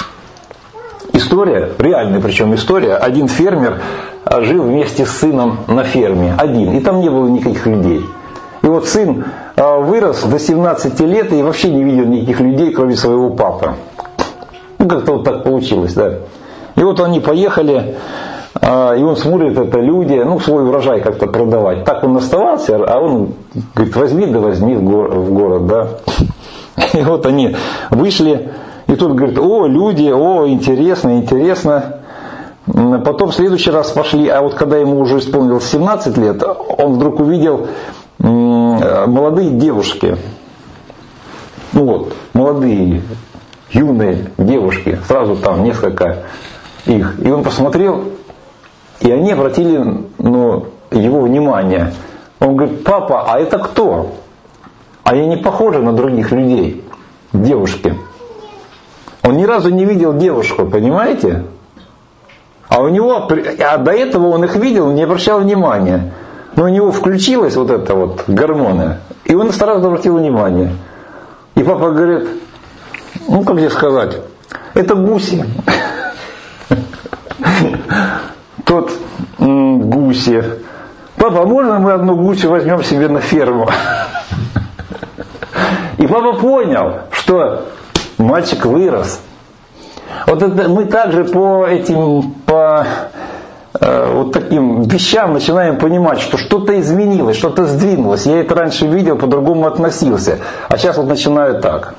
история, реальная причем история. Один фермер жил вместе с сыном на ферме, один, и там не было никаких людей. И вот сын вырос до семнадцати лет и вообще не видел никаких людей, кроме своего папы. Ну, как-то вот так получилось, да. И вот они поехали, и он смотрит, это люди, ну, свой урожай как-то продавать. Так он оставался, а он говорит, возьми, да возьми в город, да. И вот они вышли, и тут говорит, о, люди, о, интересно, интересно. Потом в следующий раз пошли, а вот когда ему уже исполнилось семнадцать лет, он вдруг увидел молодые девушки. Ну вот, молодые, юные девушки, сразу там несколько их. И он посмотрел, и они обратили ну, его внимание. Он говорит, папа, а это кто? А я не похожа на других людей, девушки. Он ни разу не видел девушку, понимаете? А у него, а до этого он их видел, не обращал внимания. Но у него включилось вот это вот гормоны, и он сразу обратил внимание. И папа говорит, ну как здесь сказать, это гуси. Тот гуси. Папа, можно мы одну гусю возьмем себе на ферму? И папа понял, что мальчик вырос. Вот это мы также по этим, по э, вот таким вещам начинаем понимать, что что-то изменилось, что-то сдвинулось. Я это раньше видел, по-другому относился. А сейчас вот начинаю так.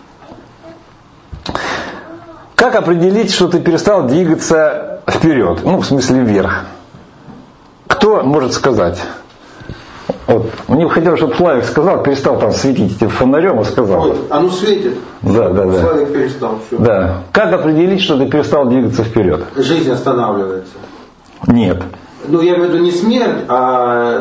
Как определить, что ты перестал двигаться вперед? Ну, в смысле вверх. Кто может сказать? Вот. Мне хотелось, чтобы Славик сказал, перестал там светить этим фонарем и сказал. Ой, оно светит. Да, да, да. Славик перестал. Все. Да. Как определить, что ты перестал двигаться вперед? Жизнь останавливается. Нет. Ну, я имею в виду не смерть, а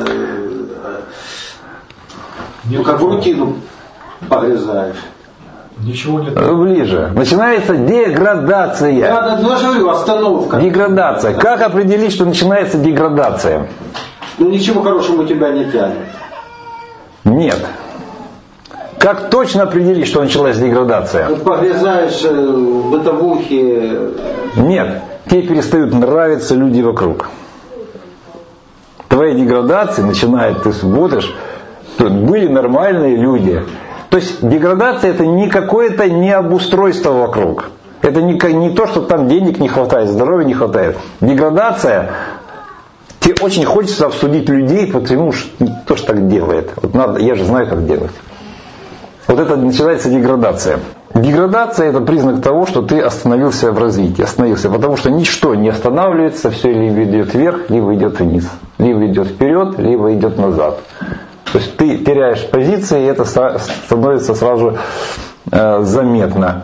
ну, как в рутину погрязаешь. Ничего нет. Ближе. Начинается деградация. Я даже говорю, остановка. Деградация. Как определить, что начинается деградация? Ну ничего хорошего тебя не тянет. Нет. Как точно определить, что началась деградация? Ну, погрязаешь в бытовухе. Нет. Тебе перестают нравиться люди вокруг. Твоя деградация начинает, ты смотришь, тут были нормальные люди. То есть деградация это не какое-то необустройство вокруг. Это не, не то, что там денег не хватает, здоровья не хватает. Деградация, тебе очень хочется обсудить людей, потому что кто ж так делает. Вот надо, я же знаю, как делать. Вот это начинается деградация. Деградация – это признак того, что ты остановился в развитии, остановился, потому что ничто не останавливается, все либо идет вверх, либо идет вниз, либо идет вперед, либо идет назад. То есть ты теряешь позиции, и это становится сразу э, заметно.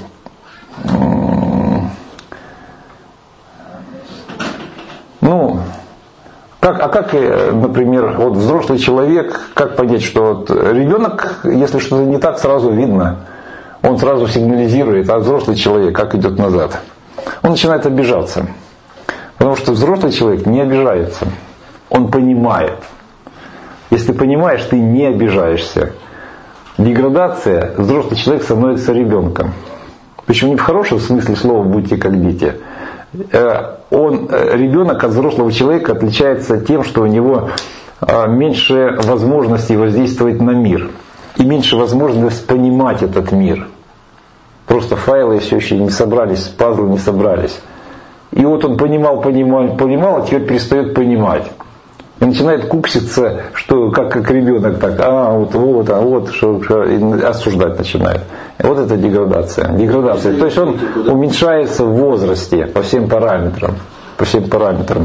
Ну, как, а как, например, вот взрослый человек, как понять, что вот ребенок, если что-то не так, сразу видно. Он сразу сигнализирует, а взрослый человек как идет назад. Он начинает обижаться. Потому что взрослый человек не обижается. Он понимает. Если ты понимаешь, ты не обижаешься. Деградация, взрослый человек становится ребенком. Причем не в хорошем смысле слова будьте как дети. Он, ребенок от взрослого человека отличается тем, что у него меньше возможностей воздействовать на мир. И меньше возможность понимать этот мир. Просто файлы все еще не собрались, пазлы не собрались. И вот он понимал, понимал, понимал, а теперь перестает понимать. И начинает кукситься, что как, как ребенок так, а вот, вот, а вот, что, что, и осуждать начинает. И вот это деградация. Деградация. То есть он уменьшается в возрасте по всем параметрам. По всем параметрам.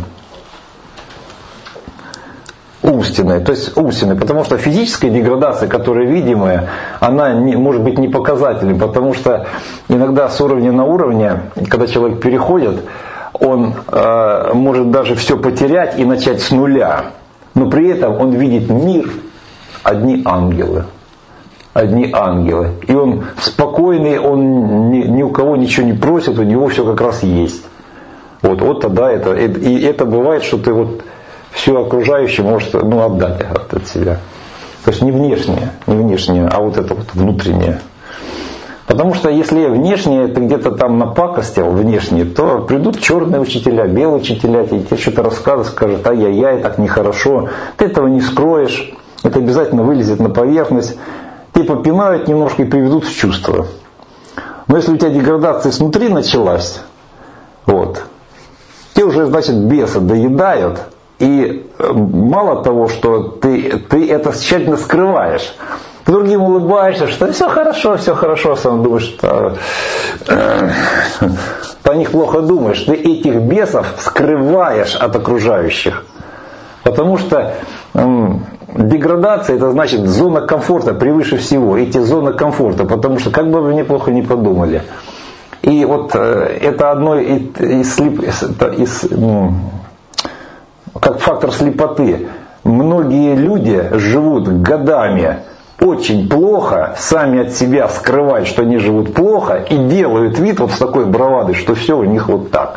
Умственная, то есть умственная, потому что физическая деградация, которая видимая, она не, может быть не показателем, потому что иногда с уровня на уровне, когда человек переходит, он э, может даже все потерять и начать с нуля, но при этом он видит мир, одни ангелы, одни ангелы, и он спокойный, он ни, ни у кого ничего не просит, у него все как раз есть. Вот, вот тогда это, и это бывает, что ты вот все окружающее может ну, отдать от себя. То есть не внешнее, не внешнее, а вот это вот внутреннее. Потому что если внешнее ты где-то там напакостил, внешнее, то придут черные учителя, белые учителя, и тебе что-то рассказывают, скажут, ай-яй-яй, так нехорошо. Ты этого не скроешь, это обязательно вылезет на поверхность. Тебя попинают немножко и приведут в чувство. Но если у тебя деградация снутри началась, вот, те уже, значит, бесы доедают. И мало того, что ты, ты это тщательно скрываешь, ты другим улыбаешься, что все хорошо, все хорошо, сам думаешь, что э, ты о них плохо думаешь. Ты этих бесов скрываешь от окружающих. Потому что э, деградация, это значит зона комфорта превыше всего. Эти зоны комфорта, потому что как бы вы неплохо не подумали. И вот э, это одно из, из, из ну, как фактор слепоты. Многие люди живут годами очень плохо, сами от себя скрывают, что они живут плохо, и делают вид вот с такой бравадой, что все у них вот так.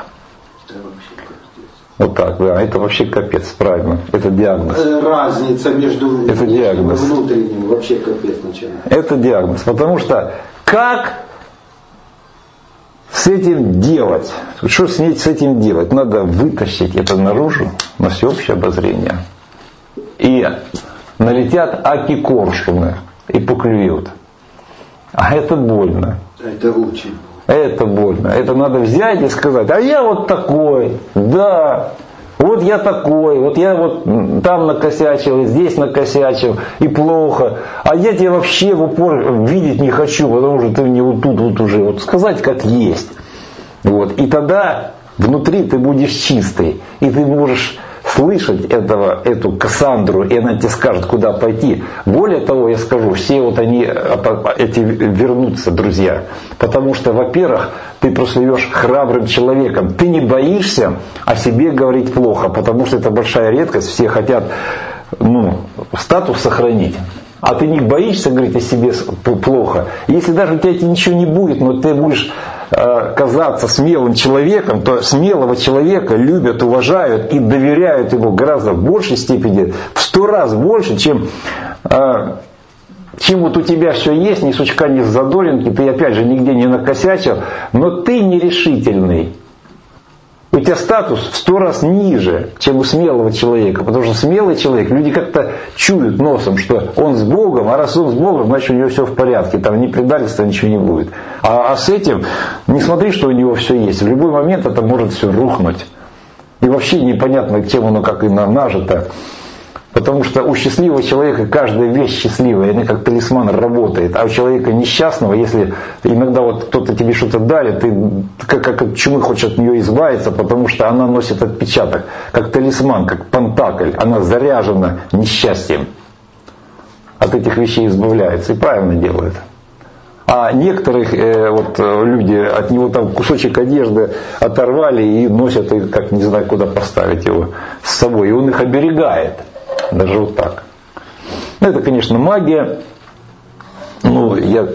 Вот так, да, это вообще капец, правильно. Это диагноз. Разница между это диагноз. внутренним вообще капец начинается. Это диагноз, потому что как с этим делать? Что с этим делать? Надо вытащить это наружу, на всеобщее обозрение. И налетят аки-коршуны и поклюют. А это больно. Это очень. Это больно. Это надо взять и сказать, а я вот такой, да, вот я такой, вот я вот там накосячил, здесь накосячил, и плохо. А я тебя вообще в упор видеть не хочу, потому что ты мне вот тут вот уже, вот сказать как есть. Вот. И тогда внутри ты будешь чистый, и ты можешь слышать этого, эту Кассандру, и она тебе скажет, куда пойти. Более того, я скажу, все вот они эти вернутся, друзья. Потому что, во-первых, ты просто живешь храбрым человеком. Ты не боишься о себе говорить плохо, потому что это большая редкость. Все хотят ну, статус сохранить. А ты не боишься говорить о себе плохо. Если даже у тебя ничего не будет, но ты будешь э, казаться смелым человеком, то смелого человека любят, уважают и доверяют ему гораздо в большей степени, в сто раз больше, чем, э, чем вот у тебя все есть, ни сучка, ни задоринки, ты опять же нигде не накосячил, но ты нерешительный. У тебя статус в сто раз ниже, чем у смелого человека. Потому что смелый человек, люди как-то чуют носом, что он с Богом, а раз он с Богом, значит у него все в порядке. Там ни предательства, ничего не будет. А, а с этим, не смотри, что у него все есть. В любой момент это может все рухнуть. И вообще непонятно, чем оно как и нажито. Потому что у счастливого человека каждая вещь счастливая, она как талисман работает. А у человека несчастного, если иногда вот кто-то тебе что-то дарит, ты как, как от чумы хочешь от нее избавиться, потому что она носит отпечаток, как талисман, как пентакль. Она заряжена несчастьем. От этих вещей избавляется. И правильно делает. А некоторых э, вот, люди от него там кусочек одежды оторвали и носят, и как не знаю куда поставить его с собой. И он их оберегает. Даже вот так. Ну, это, конечно, магия. Ну, я,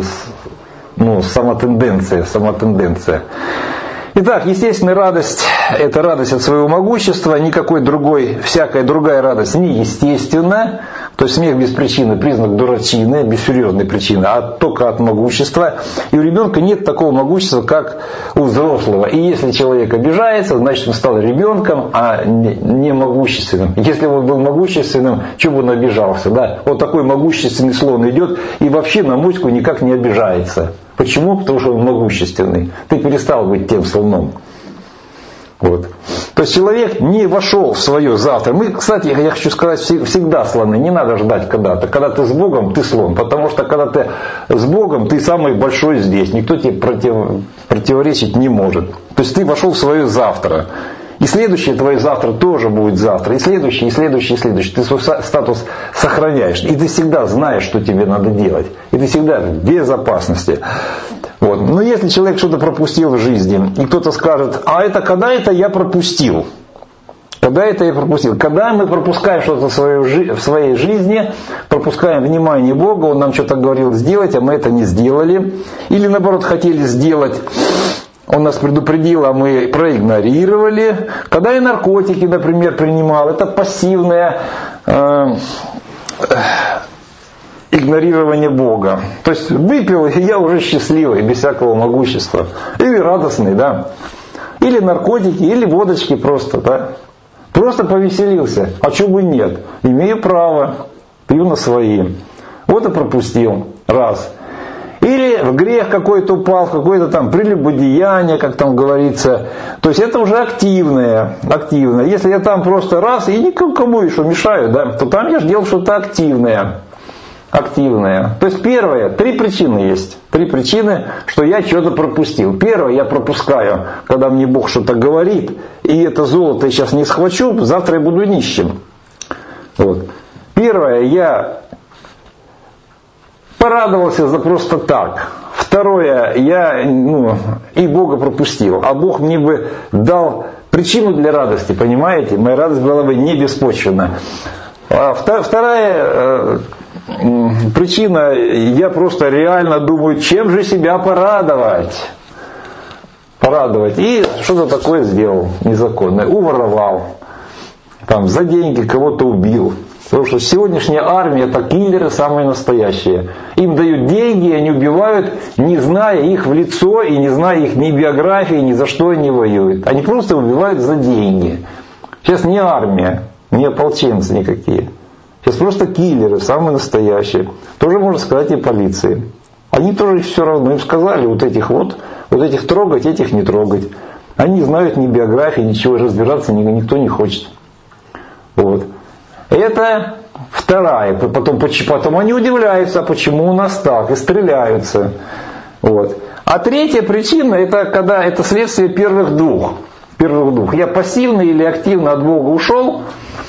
ну, сама тенденция, сама тенденция. Итак, естественная радость – это радость от своего могущества, никакой другой, всякая другая радость неестественна. То есть смех без причины – признак дурачины, без серьезной причины, а только от могущества. И у ребенка нет такого могущества, как у взрослого. И если человек обижается, значит он стал ребенком, а не могущественным. Если он был могущественным, чего бы он обижался? Да? Вот такой могущественный слон идет и вообще на моську никак не обижается. Почему? Потому что он могущественный. Ты перестал быть тем слоном. Вот. То есть человек не вошел в свое завтра. Мы, кстати, я хочу сказать, всегда слоны. Не надо ждать когда-то. Когда ты с Богом, ты слон. Потому что когда ты с Богом, ты самый большой здесь. Никто тебе против, противоречить не может. То есть ты вошел в свое завтра. И следующее твое завтра тоже будет завтра. И следующее, и следующее, и следующее. Ты свой статус сохраняешь. И ты всегда знаешь, что тебе надо делать. И ты всегда в безопасности. Вот. Но если человек что-то пропустил в жизни, и кто-то скажет, а это когда это я пропустил? Когда это я пропустил? Когда мы пропускаем что-то в своей, в своей жизни, пропускаем внимание Бога, Он нам что-то говорил сделать, а мы это не сделали. Или наоборот хотели сделать, Он нас предупредил, а мы проигнорировали. Когда я наркотики, например, принимал, это пассивное э, игнорирование Бога. То есть выпил, и я уже счастливый, без всякого могущества. Или радостный, да. Или наркотики, или водочки просто, да. Просто повеселился. А чего бы нет? Имею право. Пью на свои. Вот и пропустил. Раз. Или в грех какой-то упал, в какое-то там прелюбодеяние, как там говорится. То есть это уже активное. активное. Если я там просто раз и никому еще мешаю, да, то там я же делал что-то активное. Активное. То есть первое, три причины есть. Три причины, что я что-то пропустил. Первое, я пропускаю, когда мне Бог что-то говорит, и это золото я сейчас не схвачу, завтра я буду нищим. Вот. Первое, я порадовался за просто так. Второе, я ну, и Бога пропустил. А Бог мне бы дал причину для радости, понимаете? Моя радость была бы не беспочвенна. А вторая причина, я просто реально думаю, чем же себя порадовать. Порадовать. И что-то такое сделал незаконное. Уворовал. Там, за деньги кого-то убил. Потому что сегодняшняя армия это киллеры самые настоящие. Им дают деньги, и они убивают, не зная их в лицо и не зная их ни биографии, ни за что они воюют. Они просто убивают за деньги. Сейчас не армия, не ополченцы никакие. Сейчас просто киллеры, самые настоящие. Тоже можно сказать и полиции. Они тоже все равно, им сказали вот этих вот, вот этих трогать, этих не трогать. Они не знают ни биографии, ничего, разбираться никто не хочет. Вот. Это вторая. Потом, потом они удивляются, почему у нас так, и стреляются. Вот. А третья причина, это когда это следствие первых двух. Первых двух. Я пассивно или активно от Бога ушел.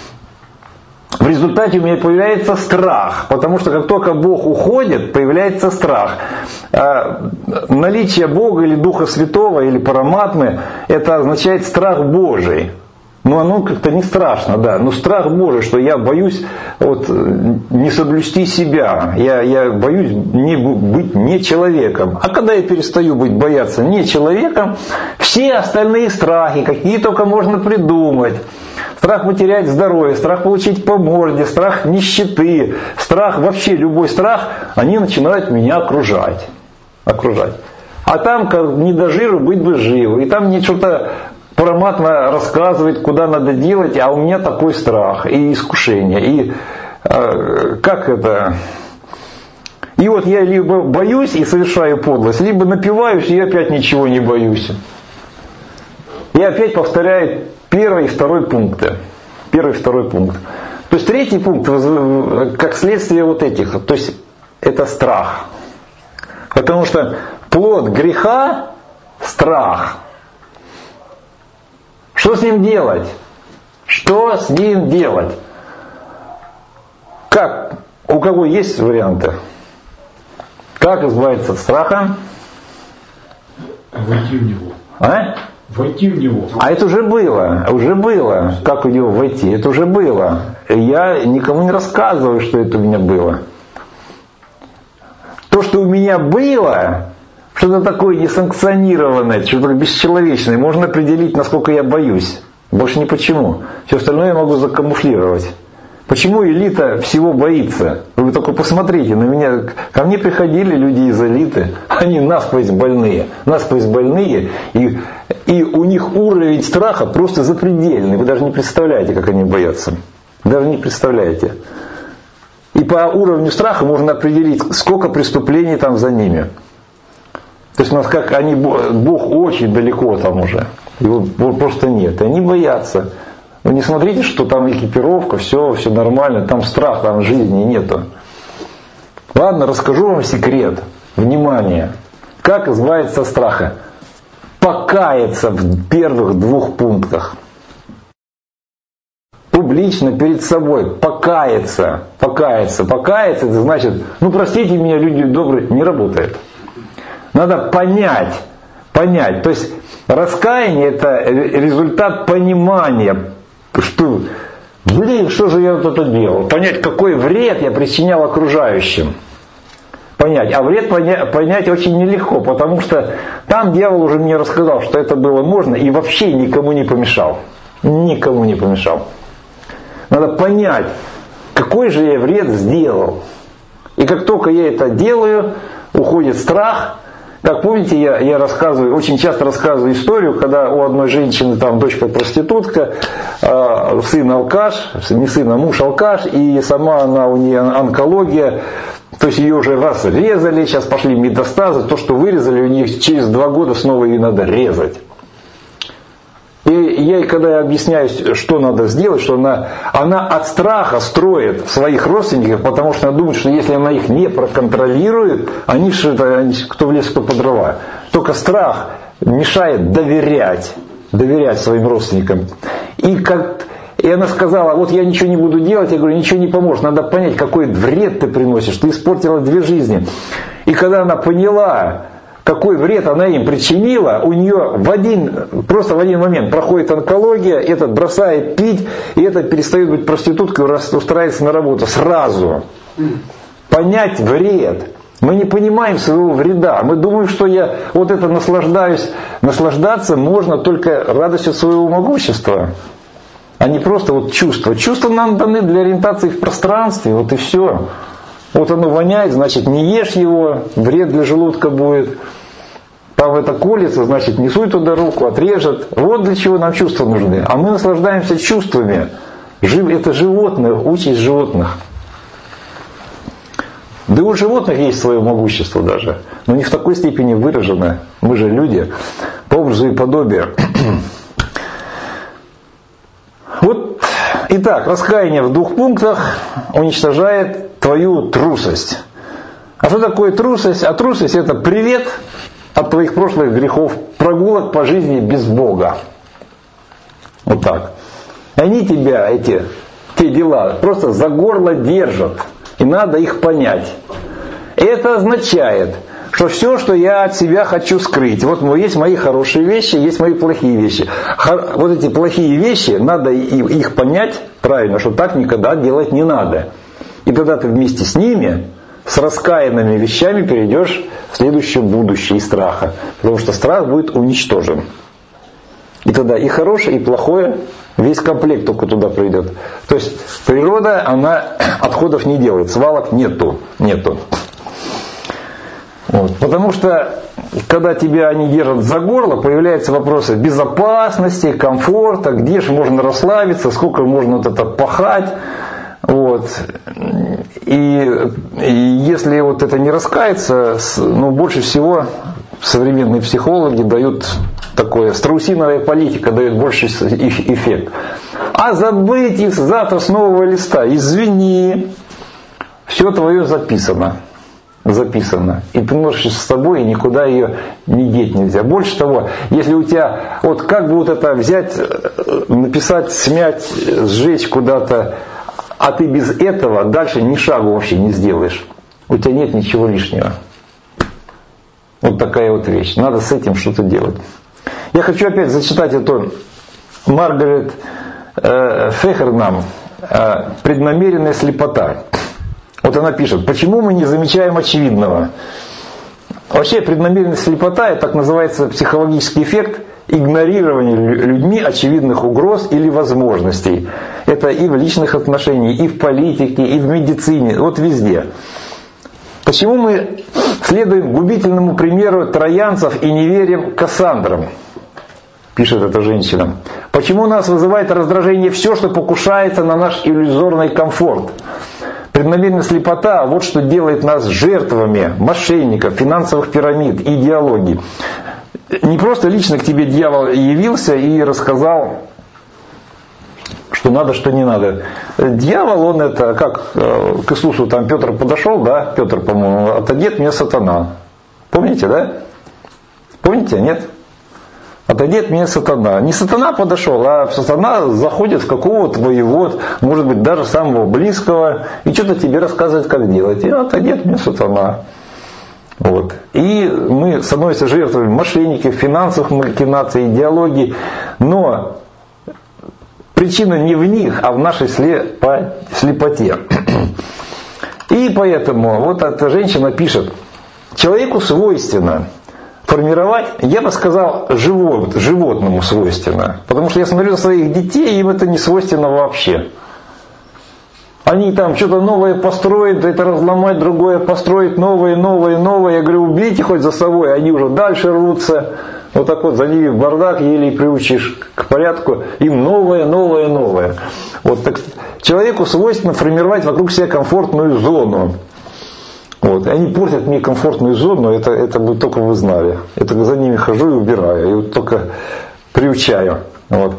В результате у меня появляется страх, потому что как только Бог уходит, появляется страх. А наличие Бога или Духа Святого или Параматмы, это означает страх Божий. Ну, оно как-то не страшно, да, но страх Божий, что я боюсь вот, не соблюсти себя, я, я боюсь не, быть не человеком. А когда я перестаю быть бояться не человеком, все остальные страхи, какие только можно придумать, страх потерять здоровье, страх получить по морде, страх нищеты, страх, вообще любой страх, они начинают меня окружать. окружать. А там, как не до жиру, быть бы живо. И там мне что-то Параматма рассказывает, куда надо делать, а у меня такой страх и искушение. И э, как это... И вот я либо боюсь и совершаю подлость, либо напиваюсь и опять ничего не боюсь. И опять повторяю первый и второй пункты. Первый и второй пункт. То есть третий пункт, как следствие вот этих, то есть это страх. Потому что плод греха – страх. Что с ним делать? Что с ним делать? Как? У кого есть варианты? Как избавиться от страха? Войти в него. А? Войти в него. А это уже было, уже было. Как в него войти? Это уже было. Я никому не рассказываю, что это у меня было. То, что у меня было, что-то такое несанкционированное, что-то бесчеловечное, можно определить, насколько я боюсь. Больше ни почему. Все остальное я могу закамуфлировать. Почему элита всего боится? Вы только посмотрите на меня. Ко мне приходили люди из элиты. Они насквозь больные. Насквозь больные. И, и у них уровень страха просто запредельный. Вы даже не представляете, как они боятся. Даже не представляете. И по уровню страха можно определить, сколько преступлений там за ними. То есть у нас как они, Бог очень далеко там уже. Его просто нет. И они боятся. Вы не смотрите, что там экипировка, все, все нормально, там страх, там жизни нету. Ладно, расскажу вам секрет. Внимание. Как избавиться от страха? Покаяться в первых двух пунктах. Публично перед собой покаяться. Покаяться. Покаяться, это значит, ну простите меня, люди добрые, не работает. Надо понять. Понять. То есть раскаяние это результат понимания. Что, блин, что же я вот это делал? Понять, какой вред я причинял окружающим. Понять. А вред понять, понять очень нелегко, потому что там дьявол уже мне рассказал, что это было можно, и вообще никому не помешал. Никому не помешал. Надо понять, какой же я вред сделал. И как только я это делаю, уходит страх. Как помните, я, я рассказываю, очень часто рассказываю историю, когда у одной женщины, там дочка проститутка, э, сын алкаш, не сын, а муж алкаш, и сама она, у нее онкология, то есть ее уже раз резали, сейчас пошли метастазы, то, что вырезали, у нее через два года снова ее надо резать. И я, когда я объясняю, что надо сделать, что она, она от страха строит своих родственников, потому что она думает, что если она их не проконтролирует, они же это, они, кто в лес, кто по дрова. Только страх мешает доверять, доверять своим родственникам. И, как, и она сказала, вот я ничего не буду делать, я говорю, ничего не поможет, надо понять, какой вред ты приносишь, ты испортила две жизни. И когда она поняла, какой вред она им причинила, у нее в один, просто в один момент проходит онкология, этот бросает пить, и этот перестает быть проституткой, устраивается на работу сразу. Понять вред. Мы не понимаем своего вреда. Мы думаем, что я вот это наслаждаюсь. Наслаждаться можно только радостью своего могущества, а не просто вот чувства. Чувства нам даны для ориентации в пространстве, вот и все. Вот оно воняет, значит не ешь его, вред для желудка будет. Там это колется, значит не суй туда руку, отрежет. Вот для чего нам чувства нужны. А мы наслаждаемся чувствами. Это животные, участь животных. Да и у животных есть свое могущество даже. Но не в такой степени выражено. Мы же люди, по образу и подобию. Вот, итак, раскаяние в двух пунктах уничтожает твою трусость. А что такое трусость? А трусость это привет от твоих прошлых грехов, прогулок по жизни без Бога. Вот так. Они тебя, эти, те дела, просто за горло держат. И надо их понять. Это означает, что все, что я от себя хочу скрыть, вот есть мои хорошие вещи, есть мои плохие вещи. Вот эти плохие вещи, надо их понять правильно, что так никогда делать не надо. И тогда ты вместе с ними, с раскаянными вещами перейдешь в следующее будущее из страха. Потому что страх будет уничтожен. И тогда и хорошее, и плохое, весь комплект только туда придет. То есть природа, она отходов не делает, свалок нету. нету. Вот. Потому что когда тебя они держат за горло, появляются вопросы безопасности, комфорта, где же можно расслабиться, сколько можно вот это пахать. Вот. И, и если вот это не раскается, ну, больше всего современные психологи дают такое, страусиновая политика дает больше эффект. А забыть их завтра с нового листа. Извини, все твое записано. Записано. И ты носишь с собой, и никуда ее не деть нельзя. Больше того, если у тебя, вот как бы вот это взять, написать, смять, сжечь куда-то, а ты без этого дальше ни шагу вообще не сделаешь. У тебя нет ничего лишнего. Вот такая вот вещь. Надо с этим что-то делать. Я хочу опять зачитать эту Маргарет э, Фехернам э, «Преднамеренная слепота». Вот она пишет: почему мы не замечаем очевидного? Вообще преднамеренная слепота — это так называется психологический эффект игнорирования людьми очевидных угроз или возможностей. Это и в личных отношениях, и в политике, и в медицине, вот везде. Почему мы следуем губительному примеру троянцев и не верим Кассандрам? Пишет эта женщина. Почему нас вызывает раздражение все, что покушается на наш иллюзорный комфорт? Преднамеренная слепота — вот что делает нас жертвами мошенников, финансовых пирамид, идеологий. Не просто лично к тебе дьявол явился и рассказал, что надо, что не надо. Дьявол, он это, как к Иисусу там Петр подошел, да, Петр, по-моему, отойди от меня, сатана. Помните, да? Помните, нет? Отойди от меня, сатана. Не сатана подошел, а сатана заходит в какого-то твоего, может быть, даже самого близкого, и что-то тебе рассказывает, как делать. И отойди от меня, сатана. Вот. И мы становимся жертвами мошенников, финансовых махинаций, идеологий. Но причина не в них, а в нашей слепоте. И поэтому вот эта женщина пишет: человеку свойственно формировать, я бы сказал, живот, животному свойственно. Потому что я смотрю на своих детей, им это не свойственно вообще. Они там что-то новое построят, это разломать, другое построить, новое, новое, новое. Я говорю, убейте хоть за собой, они уже дальше рвутся. Вот так вот за ними в бардак, еле приучишь к порядку. Им новое, новое, новое. Вот так человеку свойственно формировать вокруг себя комфортную зону. Вот. И они портят мне комфортную зону, это, это вы только вы знали. Это за ними хожу и убираю, и вот только приучаю. Вот.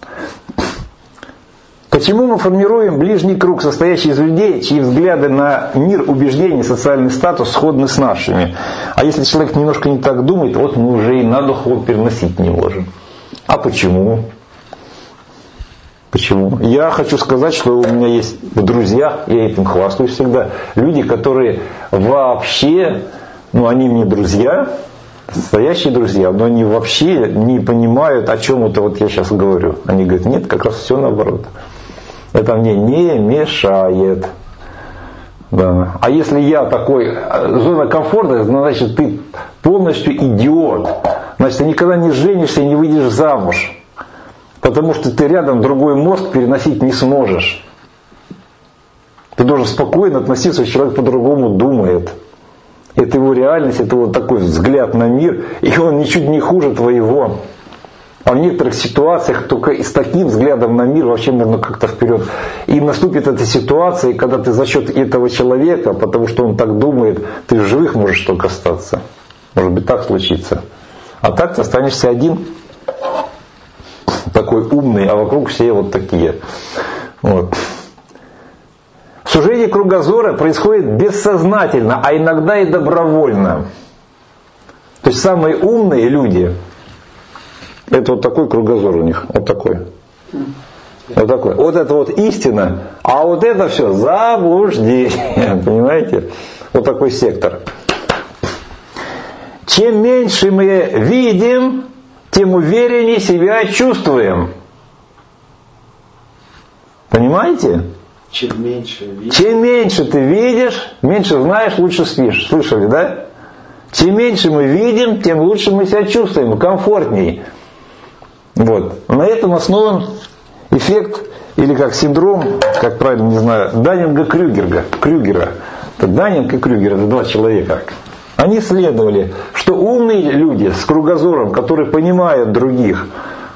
Почему мы формируем ближний круг, состоящий из людей, чьи взгляды на мир, убеждения, социальный статус сходны с нашими? А если человек немножко не так думает, вот мы уже и на дух его переносить не можем. А почему? Почему? Я хочу сказать, что у меня есть в друзьях, я этим хвастаюсь всегда, люди, которые вообще, ну они мне друзья, настоящие друзья, но они вообще не понимают, о чем это вот я сейчас говорю. Они говорят, нет, как раз все наоборот. Это мне не мешает. Да. А если я такой, зона комфорта, значит ты полностью идиот. Значит ты никогда не женишься и не выйдешь замуж. Потому что ты рядом другой мозг переносить не сможешь. Ты должен спокойно относиться, что человек по-другому думает. Это его реальность, это вот такой взгляд на мир, и он ничуть не хуже твоего. А в некоторых ситуациях только и с таким взглядом на мир вообще можно как-то вперед. И наступит эта ситуация, когда ты за счет этого человека, потому что он так думает, ты в живых можешь только остаться. Может быть так случится. А так ты останешься один. Такой умный, а вокруг все вот такие. Вот. Сужение кругозора происходит бессознательно, а иногда и добровольно. То есть самые умные люди, это вот такой кругозор у них, вот такой. Вот такой. Вот это вот истина, а вот это все заблуждение. Понимаете? Вот такой сектор. Чем меньше мы видим, тем увереннее себя чувствуем. Понимаете? Чем меньше видишь. Чем меньше ты видишь, меньше знаешь, лучше спишь. Слышали, да? Чем меньше мы видим, тем лучше мы себя чувствуем, комфортней. Вот. На этом основан эффект, или как синдром, как правильно, не знаю, Даннинга-Крюгера. Крюгера. Это Даннинг и Крюгер, это два человека. Они исследовали, что умные люди с кругозором, которые понимают других,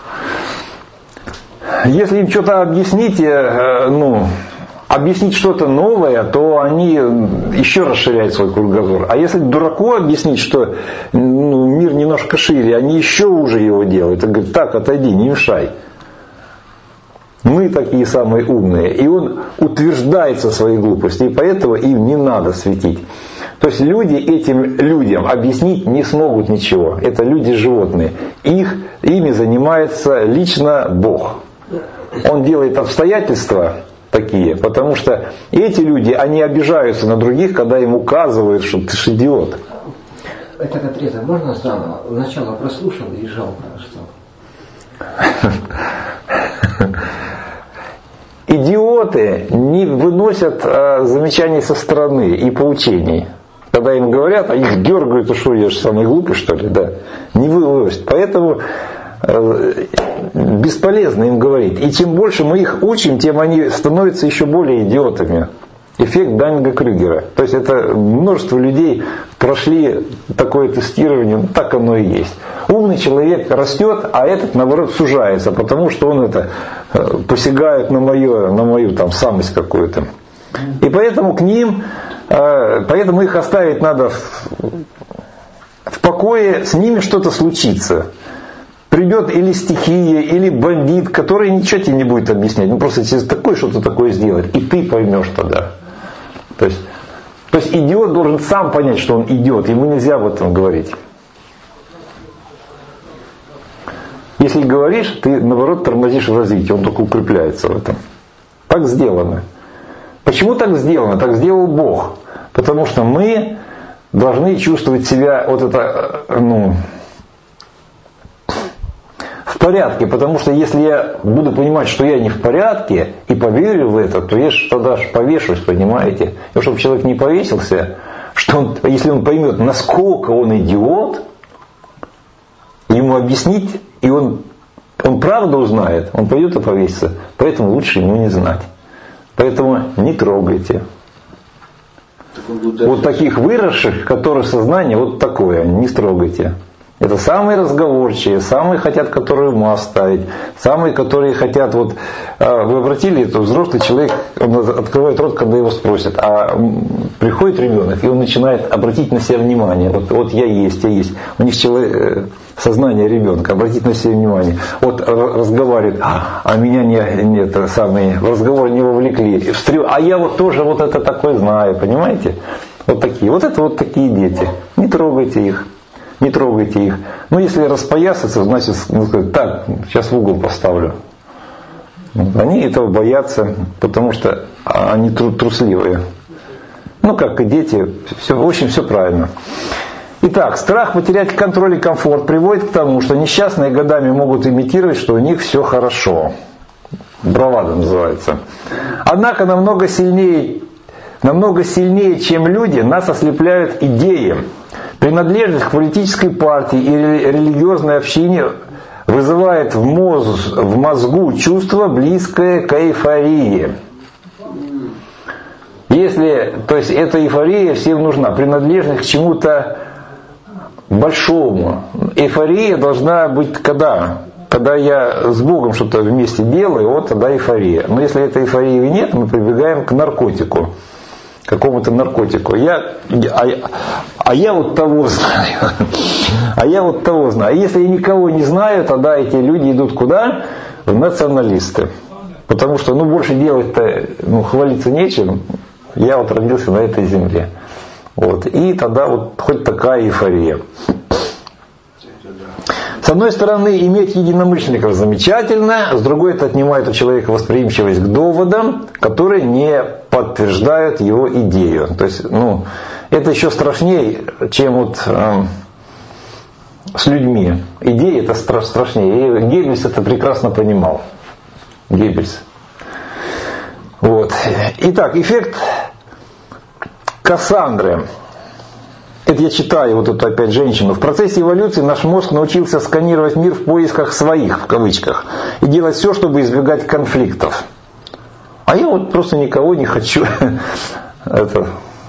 если им что-то объяснить, ну, объяснить что-то новое, то они еще расширяют свой кругозор. А если дураку объяснить, что ну, мир немножко шире, они еще уже его делают. И говорят, так, отойди, не мешай. Мы такие самые умные. И он утверждается в своей глупости, и поэтому им не надо светить. То есть люди этим людям объяснить не смогут ничего. Это люди животные. Их, ими занимается лично Бог. Он делает обстоятельства такие, потому что эти люди, они обижаются на других, когда им указывают, что ты ж идиот. Этот отрезок можно заново? Начало прослушал и жалко, что... Идиоты не выносят а, замечаний со стороны и поучений. Когда им говорят, они их дергают, что я же самый глупый, что ли, да. Не выносят. Поэтому э, бесполезно им говорить. И чем больше мы их учим, тем они становятся еще более идиотами. Эффект Даннинга-Крюгера. То есть это множество людей прошли такое тестирование, ну, так оно и есть. Умный человек растет, а этот наоборот сужается, потому что он это посягает на мою, на мою там самость какую-то. И поэтому к ним, поэтому их оставить надо в, в покое, с ними что-то случится. Придет или стихия, или бандит, который ничего тебе не будет объяснять. Ну просто тебе такое что-то такое сделать, и ты поймешь тогда. То есть, то есть идиот должен сам понять, что он идиот. Ему нельзя об этом говорить. Если говоришь, ты наоборот тормозишь в развитии, он только укрепляется в этом. Так сделано. Почему так сделано? Так сделал Бог. Потому что мы должны чувствовать себя вот это, ну, в порядке. Потому что если я буду понимать, что я не в порядке, и поверю в это, то я же тогда повешусь, понимаете? И чтобы человек не повесился, что он, если он поймет, насколько он идиот, ему объяснить, и он, он правду узнает, он пойдет и повесится. Поэтому лучше ему не знать. Поэтому не трогайте. Вот таких выросших, которые сознание вот такое, не трогайте. Это самые разговорчивые, самые хотят, которые ума ставить, самые, которые хотят, вот, вы обратили, это взрослый человек, он открывает рот, когда его спросят, а приходит ребенок, и он начинает обратить на себя внимание, вот, вот я есть, я есть, у них человек, сознание ребенка, обратить на себя внимание, вот разговаривает, а, а меня не, не это самое, в разговор не вовлекли, а я вот тоже вот это такое знаю, понимаете? Вот такие, вот это вот такие дети, не трогайте их. Не трогайте их. Ну, если распоясаться, значит, ну, сказать, так, сейчас в угол поставлю. Они этого боятся, потому что они трусливые. Ну, как и дети, все, в общем, все правильно. Итак, страх потерять контроль и комфорт приводит к тому, что несчастные годами могут имитировать, что у них все хорошо. Бравада называется. Однако намного сильнее, намного сильнее, чем люди, нас ослепляют идеи. Принадлежность к политической партии и религиозной общине вызывает в, мозг, в мозгу чувство, близкое к эйфории. Если, то есть эта эйфория всем нужна, принадлежность к чему-то большому. Эйфория должна быть когда? Когда я с Богом что-то вместе делаю, вот тогда эйфория. Но если этой эйфории нет, мы прибегаем к наркотику. Какому-то наркотику. Я, а, а я вот того знаю. А я вот того знаю. А если я никого не знаю, тогда эти люди идут куда? В националисты. Потому что, ну, больше делать-то, ну, хвалиться нечем. Я вот родился на этой земле. Вот. И тогда вот хоть такая эйфория. С одной стороны, иметь единомышленников замечательно, с другой, это отнимает у человека восприимчивость к доводам, которые не подтверждают его идею. То есть, ну, это еще страшнее, чем вот э, с людьми. Идея это страшнее. И Геббельс это прекрасно понимал. Геббельс. Вот. Итак, эффект Кассандры. Это я читаю вот эту опять женщину. В процессе эволюции наш мозг научился сканировать мир в поисках своих, в кавычках, и делать все, чтобы избегать конфликтов. А я вот просто никого не хочу это,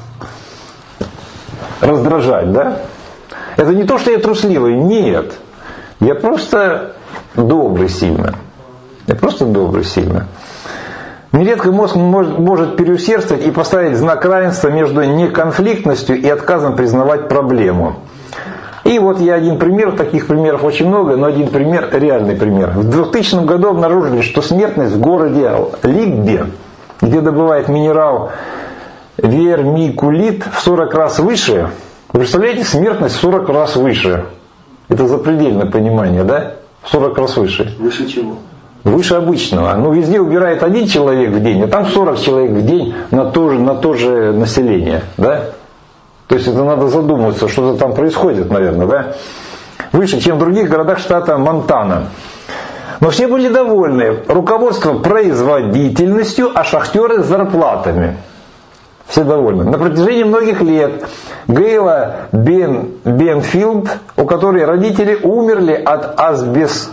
раздражать, да? Это не то, что я трусливый, нет. Я просто добрый сильно. Я просто добрый сильно. Нередко мозг может, может переусердствовать и поставить знак равенства между неконфликтностью и отказом признавать проблему. И вот я один пример, таких примеров очень много, но один пример, реальный пример. В двухтысячном году обнаружили, что смертность в городе Лигбе, где добывает минерал вермикулит, в сорок раз выше. Вы представляете, смертность в сорок раз выше. Это запредельное понимание, да? В сорок раз выше. Выше чего? Выше обычного. Ну, везде убирает один человек в день, а там сорок человек в день на то же, на то же население, да? То есть это надо задумываться, что-то там происходит, наверное, да? Выше, чем в других городах штата Монтана. Но все были довольны. Руководство производительностью, а шахтеры зарплатами. Все довольны. На протяжении многих лет Гейла Бен, Бенфилд, у которой родители умерли от асбест,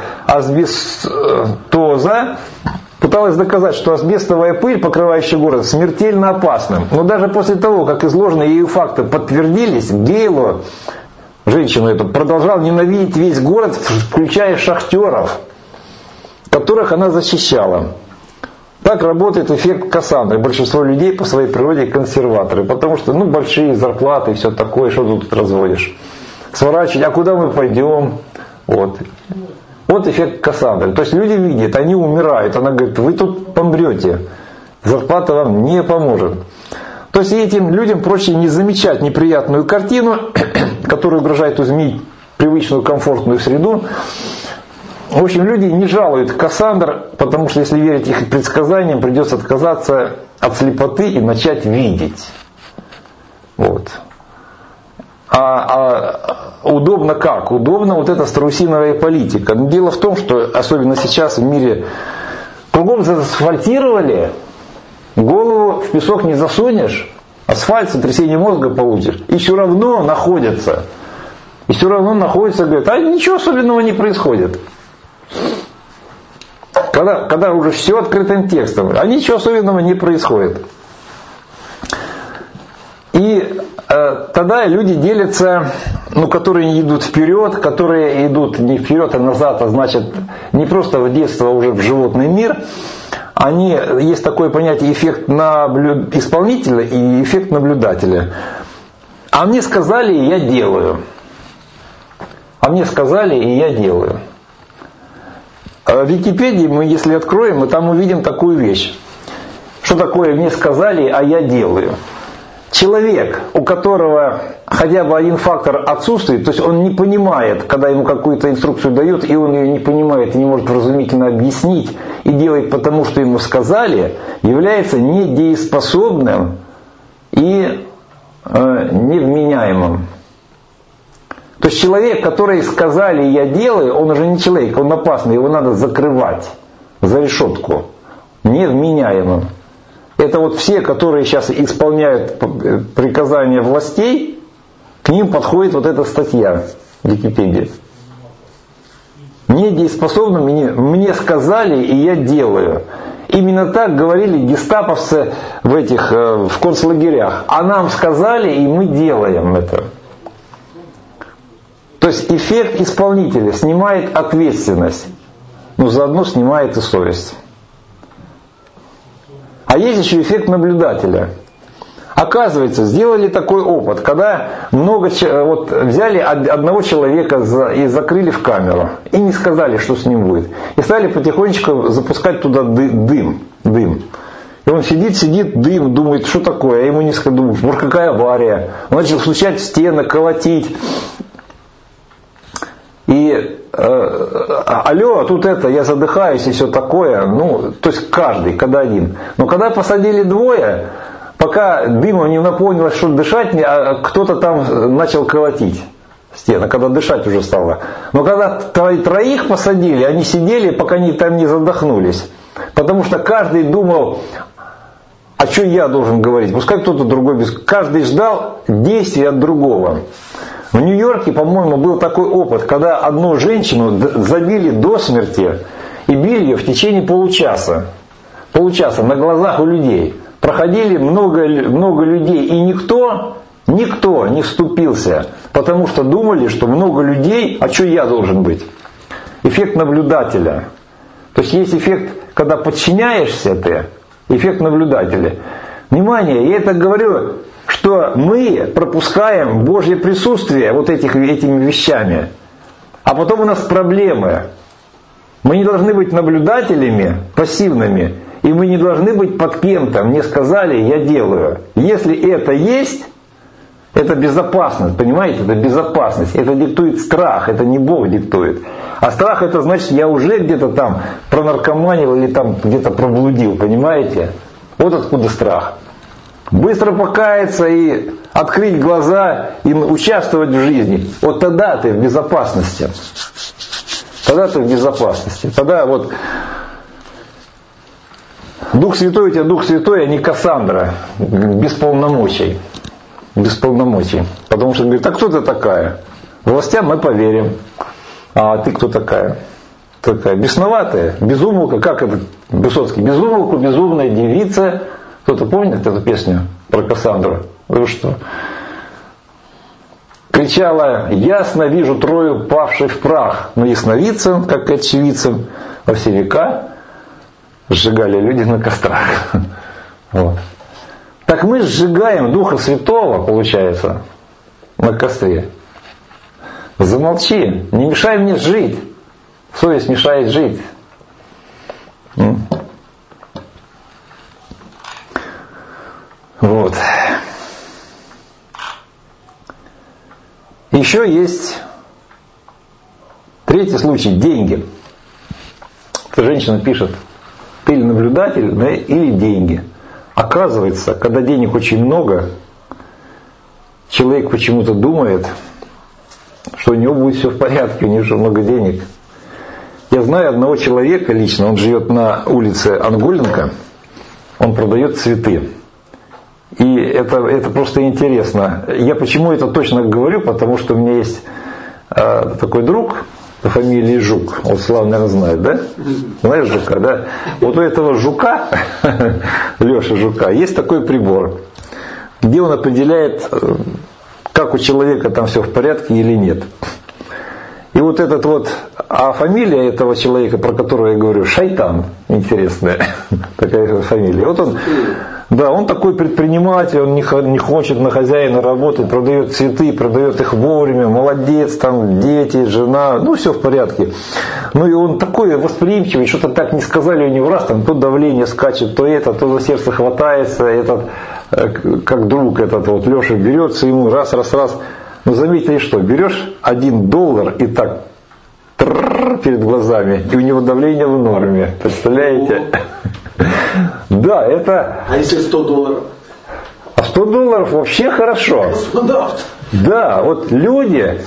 асбестоза, пыталась доказать, что асбестовая пыль, покрывающая город, смертельно опасна. Но даже после того, как изложенные ею факты подтвердились, Гейло, женщину эту, продолжал ненавидеть весь город, включая шахтеров, которых она защищала. Так работает эффект Кассандры. Большинство людей по своей природе консерваторы. Потому что, ну, большие зарплаты и все такое, что ты тут разводишь. Сворачивать, а куда мы пойдем? Вот. Вот эффект Кассандры. То есть люди видят, они умирают. Она говорит, вы тут помрете. Зарплата вам не поможет. То есть этим людям проще не замечать неприятную картину, которая угрожает изменить привычную комфортную среду. В общем, люди не жалуют Кассандр, потому что если верить их предсказаниям, придется отказаться от слепоты и начать видеть. Вот. А, а удобно как? Удобно вот эта страусиновая политика. Но дело в том, что особенно сейчас в мире кругом заасфальтировали, голову в песок не засунешь, асфальт, сотрясение мозга получишь, и все равно находятся. И все равно находятся, говорят, а ничего особенного не происходит. Когда, когда уже все открытым текстом, а ничего особенного не происходит. И э, тогда люди делятся, ну, которые идут вперед, которые идут не вперед, а назад, а значит не просто в детство, а уже в животный мир. Они, есть такое понятие эффект наблю... исполнителя и эффект наблюдателя. А мне сказали, и я делаю. А мне сказали, и я делаю. В Википедии мы, если откроем, мы там увидим такую вещь. Что такое «мне сказали, а я делаю»? Человек, у которого хотя бы один фактор отсутствует, то есть он не понимает, когда ему какую-то инструкцию дают, и он ее не понимает и не может вразумительно объяснить, и делает потому, что ему сказали, является недееспособным и э, невменяемым. То есть человек, который сказали «я делаю», он уже не человек, он опасный, его надо закрывать за решетку, невменяемым. Это вот все, которые сейчас исполняют приказания властей, к ним подходит вот эта статья в Википедии. Недееспособным мне сказали, и я делаю. Именно так говорили гестаповцы в этих в концлагерях. А нам сказали, и мы делаем это. То есть эффект исполнителя снимает ответственность, но заодно снимает и совесть. А есть еще эффект наблюдателя. Оказывается, сделали такой опыт, когда много, вот, взяли одного человека и закрыли в камеру, и не сказали, что с ним будет. И стали потихонечку запускать туда дым. дым. И он сидит, сидит, дым, думает, что такое, а ему не сказали, думает, может какая авария. Он начал стучать в стены, колотить. И э, алло, тут это, я задыхаюсь и все такое. Ну, то есть каждый, когда один. Но когда посадили двое, пока дымом не наполнилось, что дышать, а кто-то там начал колотить стены, когда дышать уже стало. Но когда троих посадили, они сидели, пока они там не задохнулись. Потому что каждый думал, а что я должен говорить? Пускай кто-то другой. Каждый ждал действий от другого. В Нью-Йорке, по-моему, был такой опыт, когда одну женщину забили до смерти и били ее в течение получаса. Получаса на глазах у людей. Проходили много, много людей, и никто, никто не вступился, потому что думали, что много людей, а что я должен быть? Эффект наблюдателя. То есть есть эффект, когда подчиняешься ты, эффект наблюдателя. Внимание, я это говорю, что мы пропускаем Божье присутствие вот этих, этими вещами. А потом у нас проблемы. Мы не должны быть наблюдателями, пассивными. И мы не должны быть под кем-то. Мне сказали, я делаю. Если это есть, это безопасность. Понимаете? Это безопасность. Это диктует страх. Это не Бог диктует. А страх это значит, я уже где-то там пронаркоманил или там где-то проблудил. Понимаете? Вот откуда страх. Быстро покаяться и открыть глаза и участвовать в жизни. Вот тогда ты в безопасности. Тогда ты в безопасности. Тогда вот Дух Святой у тебя Дух Святой, а не Кассандра. Без полномочий. Без полномочий. Потому что говорит, а кто ты такая? Властям мы поверим. А ты кто такая? Такая бесноватая, безумолка, как это Высоцкий? Безумолку, безумная девица. Кто-то помнит эту песню про Кассандру? Вы что? Кричала, ясно вижу Трою, павшей в прах. Но ясновидцам, как и очевидцам, во все века сжигали люди на кострах. Вот. Так мы сжигаем Духа Святого, получается, на костре. Замолчи, не мешай мне жить. Совесть мешает жить. Вот. Еще есть третий случай – деньги. Эта женщина пишет, ты или наблюдатель, да, или деньги. Оказывается, когда денег очень много, человек почему-то думает, что у него будет все в порядке, у него же много денег. Я знаю одного человека лично, он живет на улице Анголенко, он продает цветы. И это, это просто интересно. Я почему это точно говорю, потому что у меня есть э, такой друг по фамилии Жук. Вот Слава, наверное, знает, да? Знаешь Жука, да? Вот у этого Жука, Леши Жука, есть такой прибор, где он определяет, как у человека там все в порядке или нет. И вот этот вот, а фамилия этого человека, про которого я говорю, Шайтан, интересная такая фамилия. Вот он, да, он такой предприниматель, он не, не хочет на хозяина работать, продает цветы, продает их вовремя, молодец, там дети, жена, ну все в порядке. Ну и он такой восприимчивый, что-то так не сказали у него, раз там то давление скачет, то это, то за сердце хватается, этот, как друг этот вот Леша берется ему раз, раз, раз. Но заметили что, берешь один доллар и так перед глазами, и у него давление в норме. Представляете? Да, это... А если сто долларов? А сто долларов вообще хорошо. Да, вот люди,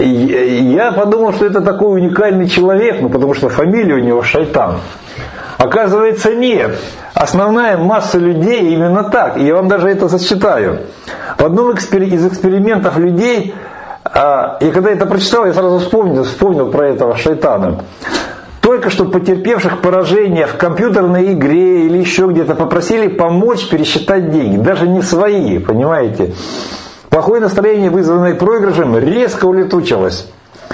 я подумал, что это такой уникальный человек, ну потому что фамилия у него Шайтан. Оказывается, нет. Основная масса людей именно так. И я вам даже это зачитаю. В одном из экспериментов людей, и когда это прочитал, я сразу вспомнил, вспомнил про этого Шайтана. Только что потерпевших поражение в компьютерной игре или еще где-то попросили помочь пересчитать деньги. Даже не свои, понимаете. Плохое настроение, вызванное проигрышем, резко улетучилось.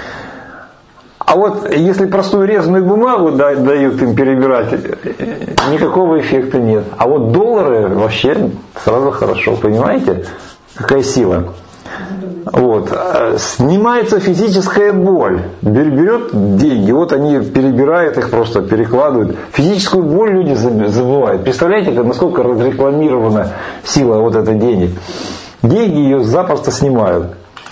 А вот если простую резаную бумагу дают им перебирать, никакого эффекта нет. А вот доллары вообще сразу хорошо, понимаете? Какая сила. Вот. Снимается физическая боль. Берет деньги, вот они перебирают их, просто перекладывают. Физическую боль люди забывают. Представляете, насколько разрекламирована сила вот этой денег. Деньги ее запросто снимают.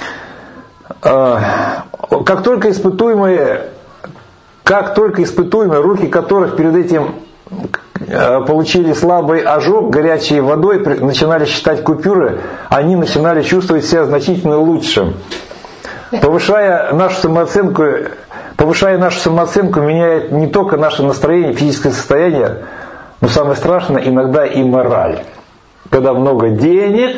Как только испытуемые, как только испытуемые, руки которых перед этим получили слабый ожог горячей водой, начинали считать купюры, они начинали чувствовать себя значительно лучше. Повышая нашу самооценку, повышая нашу самооценку, меняет не только наше настроение, физическое состояние, но самое страшное, иногда и мораль. Когда много денег,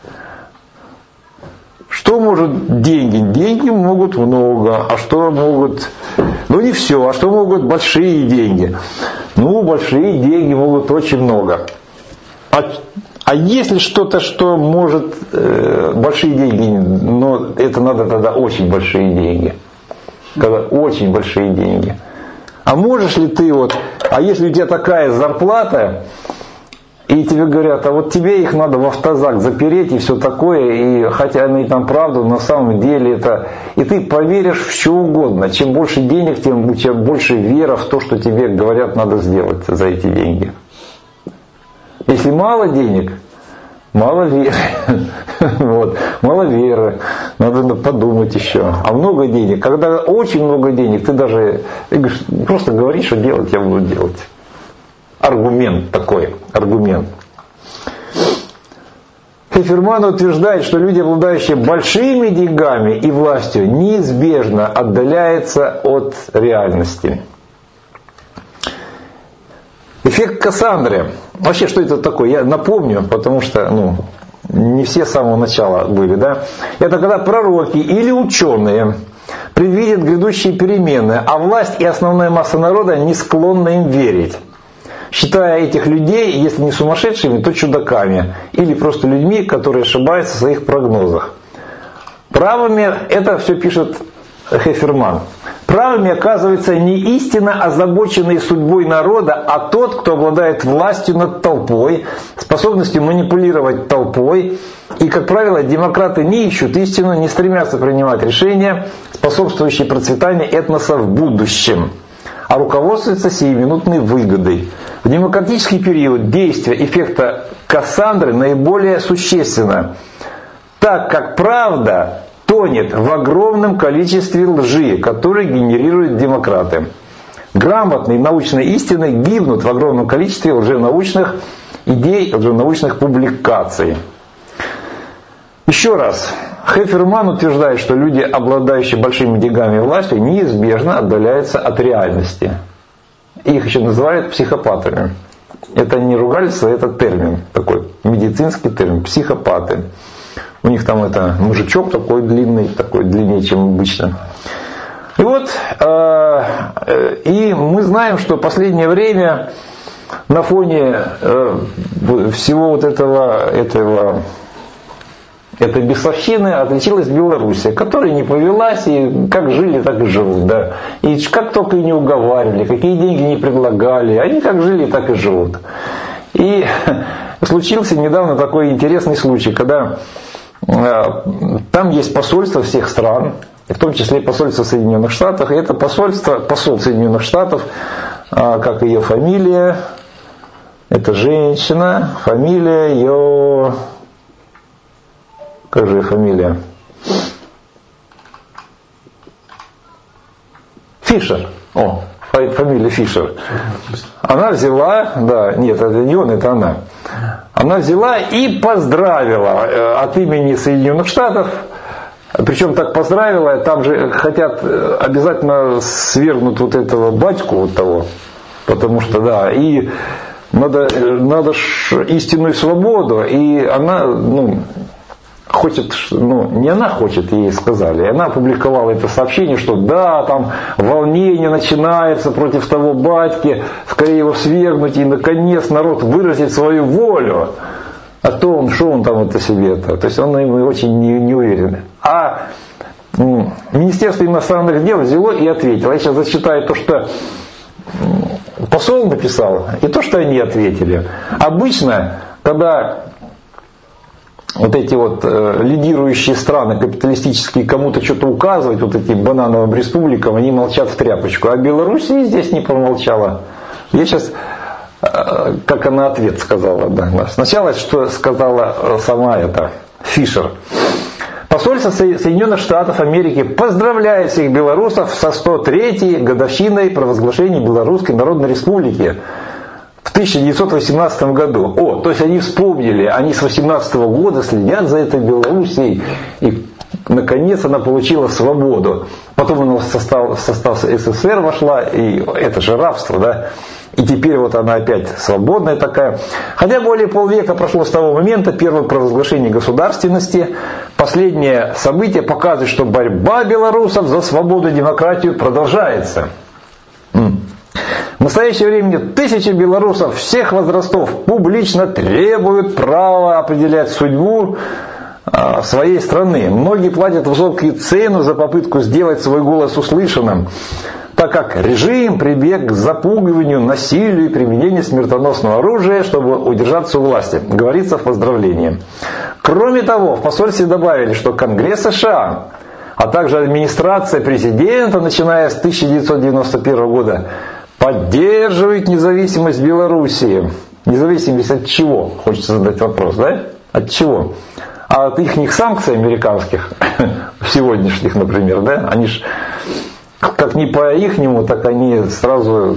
что может деньги? Деньги могут много, а что могут... Ну не все, а что могут большие деньги? Ну, большие деньги могут очень много. А, а если что-то, что может э, большие деньги, но это надо тогда очень большие деньги. Когда очень большие деньги. А можешь ли ты вот, а если у тебя такая зарплата, и тебе говорят, а вот тебе их надо в автозак запереть и все такое, и хотя они там правду, на самом деле это... И ты поверишь в что угодно. Чем больше денег, тем, тем больше вера в то, что тебе говорят, надо сделать за эти деньги. Если мало денег, мало веры. Вот. Мало веры. Надо подумать еще. А много денег. Когда очень много денег, ты даже ты говоришь, просто говоришь, что делать я буду делать. Аргумент такой. Аргумент. Хеферман утверждает, что люди, обладающие большими деньгами и властью, неизбежно отдаляются от реальности. Эффект Кассандры. Вообще, что это такое? Я напомню, потому что ну, не все с самого начала были. Да? Это когда пророки или ученые предвидят грядущие перемены, а власть и основная масса народа не склонны им верить, считая этих людей, если не сумасшедшими, то чудаками, или просто людьми, которые ошибаются в своих прогнозах. Правыми, это все пишет Хеферман, правыми оказывается не истинно озабоченный судьбой народа, а тот, кто обладает властью над толпой, способностью манипулировать толпой. И, как правило, демократы не ищут истину, не стремятся принимать решения, способствующие процветанию этноса в будущем, а руководствуются сиюминутной выгодой. В демократический период действие эффекта Кассандры наиболее существенно, так как правда тонет в огромном количестве лжи, которые генерируют демократы. Грамотные научные истины гибнут в огромном количестве лженаучных идей, лженаучных публикаций. Еще раз, Хеферман утверждает, что люди, обладающие большими деньгами и властью, неизбежно отдаляются от реальности. Их еще называют психопатами. Это не ругательство, это термин, такой медицинский термин, психопаты. У них там это мужичок такой длинный, такой длиннее, чем обычно. И вот, э, э, и мы знаем, что в последнее время на фоне э, всего вот этого, этого этой бесовщины отличилась Белоруссия, которая не повелась, и как жили, так и живут. Да. И как только и не уговаривали, какие деньги не предлагали, они как жили, так и живут. И случился недавно такой интересный случай, когда там есть посольство всех стран, в том числе и посольство Соединенных Штатов, и это посольство, посол Соединенных Штатов, как ее фамилия, это женщина, фамилия ее, как же ее фамилия? Фишер. О, фамилия Фишер. Она взяла, да, нет, это не он, это она. Она взяла и поздравила от имени Соединенных Штатов, причем так поздравила, там же хотят обязательно свергнуть вот этого батьку вот того, потому что, да, и надо, надо ж истинную свободу, и она, ну, хочет, ну, не она хочет, ей сказали, она опубликовала это сообщение, что да, там волнение начинается против того батьки, скорее его свергнуть, и наконец народ выразит свою волю. А то он, что он там это себе-то, то есть он очень не, не уверен. А ну, Министерство иностранных дел взяло и ответило. Я сейчас зачитаю то, что посол написал, и то, что они ответили. Обычно, когда вот эти вот э, лидирующие страны капиталистические кому-то что-то указывают, вот этим банановым республикам, они молчат в тряпочку. А Белоруссия здесь не промолчала. Я сейчас, э, как она ответ сказала. Да. Сначала, что сказала сама эта Фишер. Посольство Соединенных Штатов Америки поздравляет всех белорусов со сто третьей годовщиной провозглашения Белорусской Народной Республики в тысяча девятьсот восемнадцатом году. О, то есть они вспомнили, они с восемнадцатого года следят за этой Белоруссией, и наконец она получила свободу. Потом она в состав, в состав СССР вошла, и это же рабство, да. И теперь вот она опять свободная такая. Хотя более полвека прошло с того момента первого провозглашения государственности, последнее событие показывает, что борьба белорусов за свободу и демократию продолжается. В настоящее время тысячи белорусов всех возрастов публично требуют права определять судьбу своей страны. Многие платят высокую цену за попытку сделать свой голос услышанным. так как режим прибег к запугиванию, насилию и применению смертоносного оружия, чтобы удержаться у власти, говорится в поздравлении. Кроме того, в посольстве добавили, что Конгресс США, а также администрация президента, начиная с тысяча девятьсот девяносто первого года, поддерживает независимость Белоруссии. Независимость от чего? Хочется задать вопрос, да? От чего? А от их санкций американских, сегодняшних, например, да? Они ж, как не по ихнему, так они сразу...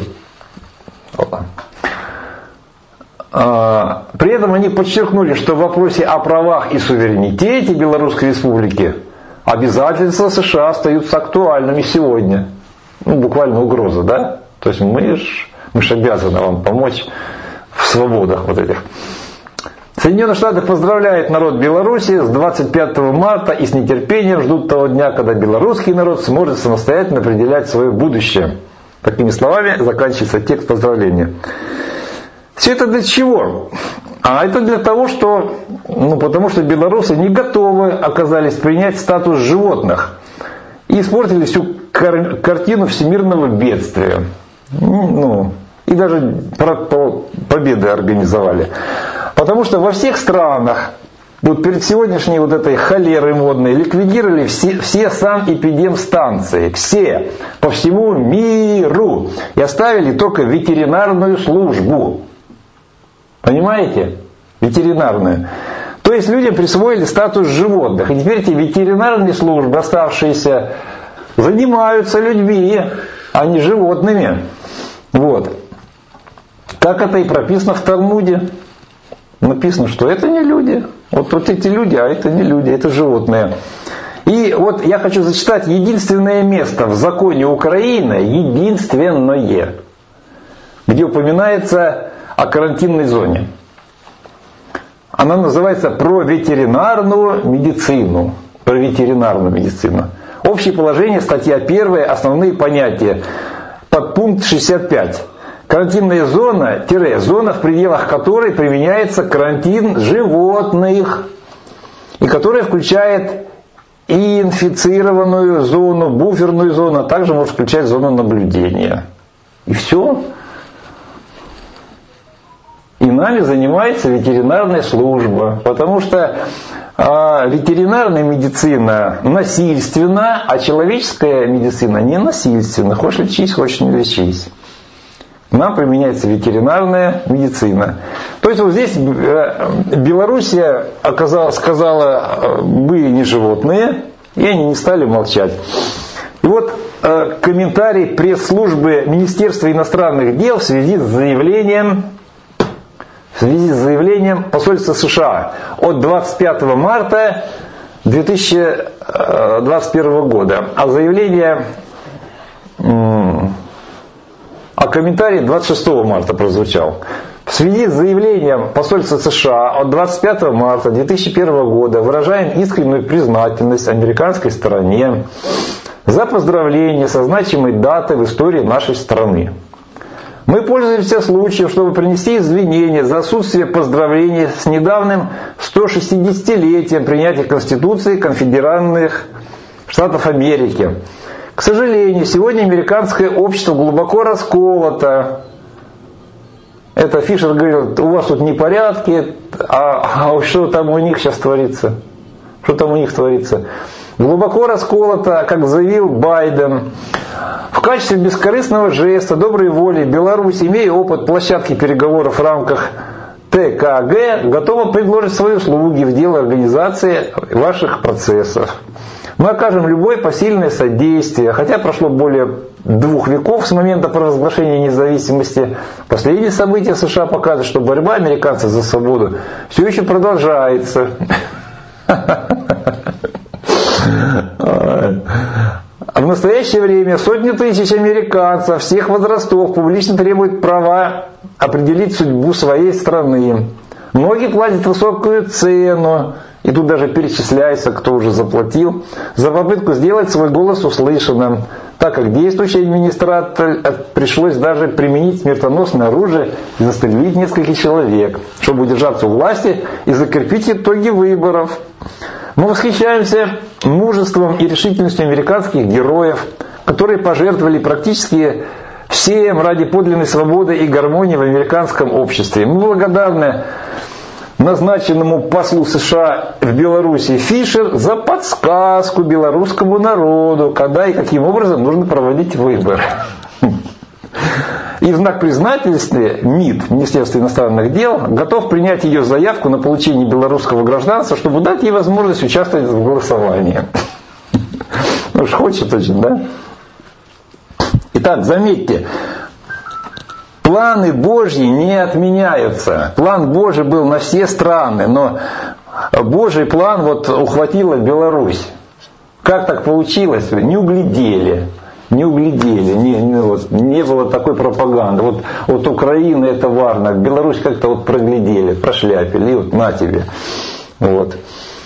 При этом они подчеркнули, что в вопросе о правах и суверенитете Белорусской Республики обязательства США остаются актуальными сегодня. Ну, буквально угроза, да? То есть мы ж, мы ж обязаны вам помочь в свободах вот этих. Соединенные Штаты поздравляют народ Беларуси с двадцать пятого марта и с нетерпением ждут того дня, когда белорусский народ сможет самостоятельно определять свое будущее. Такими словами заканчивается текст поздравления. Все это для чего? А это для того, что, ну, потому что белорусы не готовы оказались принять статус животных и испортили всю кар- картину всемирного бедствия. Ну, и даже победы организовали. Потому что во всех странах, вот перед сегодняшней вот этой холерой модной, ликвидировали все, все санэпидемстанции, все, по всему миру, и оставили только ветеринарную службу. Понимаете? Ветеринарную. То есть людям присвоили статус животных. И теперь эти ветеринарные службы, оставшиеся, занимаются людьми, а не животными. Вот. Как это и прописано в Талмуде. Написано, что это не люди. Вот, вот эти люди, а это не люди, это животные. И вот я хочу зачитать единственное место в законе Украины, единственное, где упоминается о карантинной зоне. Она называется «Про ветеринарную медицину». Про ветеринарную медицину. Общее положение, статья первая, основные понятия. Подпункт шестьдесят пять. Карантинная зона, тире, зона, в пределах которой применяется карантин животных, и которая включает и инфицированную зону, буферную зону, а также может включать зону наблюдения. И все. И нами занимается ветеринарная служба, потому что а, ветеринарная медицина насильственна, а человеческая медицина не насильственна. Хочешь лечись, хочешь не лечись. Нам применяется ветеринарная медицина. То есть вот здесь Белоруссия оказала, сказала, мы не животные, и они не стали молчать. И вот э, комментарий пресс-службы Министерства иностранных дел в связи с заявлением, в связи с заявлением посольства США от двадцать пятого марта две тысячи двадцать первого года. А заявление, а комментарий двадцать шестого марта прозвучал. В связи с заявлением посольства США от двадцать пятого марта две тысячи первого года выражаем искреннюю признательность американской стороне за поздравление со значимой датой в истории нашей страны. Мы пользуемся случаем, чтобы принести извинения за отсутствие поздравлений с недавним сто шестидесятилетием принятия Конституции Конфедеративных Штатов Америки. К сожалению, сегодня американское общество глубоко расколото. Это Фишер говорил, у вас тут непорядки, а, а что там у них сейчас творится? Что там у них творится? Глубоко расколото, как заявил Байден. В качестве бескорыстного жеста доброй воли Беларусь, имея опыт площадки переговоров в рамках ТКГ, готова предложить свои услуги в дело организации ваших процессов. Мы окажем любое посильное содействие, хотя прошло более двух веков с момента провозглашения независимости. Последние события в США показывают, что борьба американцев за свободу все еще продолжается. А в настоящее время сотни тысяч американцев всех возрастов публично требуют права определить судьбу своей страны. Многие платят высокую цену, и тут даже перечисляется, кто уже заплатил, за попытку сделать свой голос услышанным, так как действующей администрации пришлось даже применить смертоносное оружие и застрелить нескольких человек, чтобы удержаться у власти и закрепить итоги выборов. Мы восхищаемся мужеством и решительностью американских героев, которые пожертвовали практически всем ради подлинной свободы и гармонии в американском обществе. Мы благодарны назначенному послу США в Беларуси Фишер за подсказку белорусскому народу, когда и каким образом нужно проводить выборы. И в знак признательности МИД, Министерство иностранных дел, готов принять ее заявку на получение белорусского гражданства, чтобы дать ей возможность участвовать в голосовании. Ну уж хочет очень, да? Итак, заметьте, планы Божьи не отменяются. План Божий был на все страны, но Божий план вот ухватила Беларусь. Как так получилось? Не углядели. Не углядели, не, не, вот, не было такой пропаганды. Вот, вот Украина это важно, Беларусь как-то вот проглядели, прошляпили, и вот на тебе. Вот.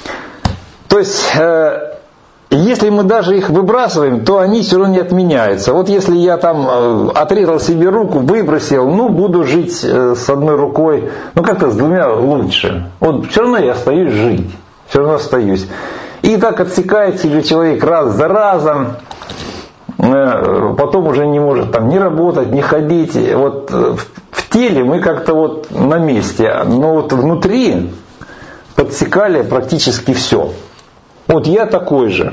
То есть, э, если мы даже их выбрасываем, то они все равно не отменяются. Вот если я там э, отрезал себе руку, выбросил, ну буду жить э, с одной рукой, ну как-то с двумя лучше. Вот все равно я остаюсь жить, все равно остаюсь. И так отсекает себе человек раз за разом. Потом уже не может там ни работать, ни ходить. Вот в теле мы как-то вот на месте, но вот внутри подсекали практически все. Вот я такой же.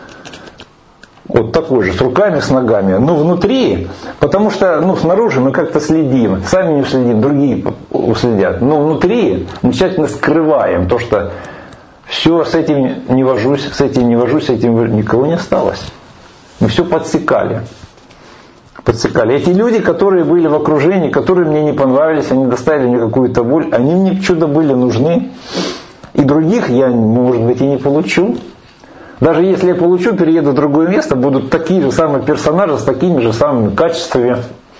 Вот такой же, с руками, с ногами. Но внутри, потому что ну, снаружи мы как-то следим, сами не уследим, другие уследят. Но внутри мы тщательно скрываем то, что все, с этим не вожусь, с этим не вожусь, с этим никого не осталось. Мы все подсекали. Подсекали. Эти люди, которые были в окружении, которые мне не понравились, они доставили мне какую-то боль, они мне чудо были нужны. И других я, может быть, и не получу. Даже если я получу, перееду в другое место, будут такие же самые персонажи с такими же самыми качествами.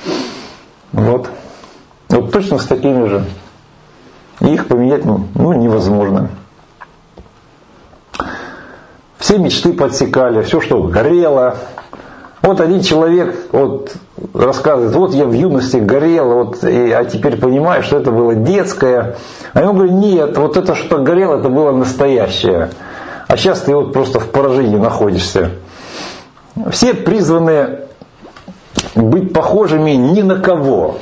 Вот. Вот точно с такими же. И их поменять ну, невозможно. Все мечты подсекали, все, что горело. Вот один человек вот, рассказывает, вот я в юности горел, вот, и, а теперь понимаю, что это было детское. А ему говорят, нет, вот это, что горело, это было настоящее. А сейчас ты вот просто в поражении находишься. Все призваны быть похожими ни на кого.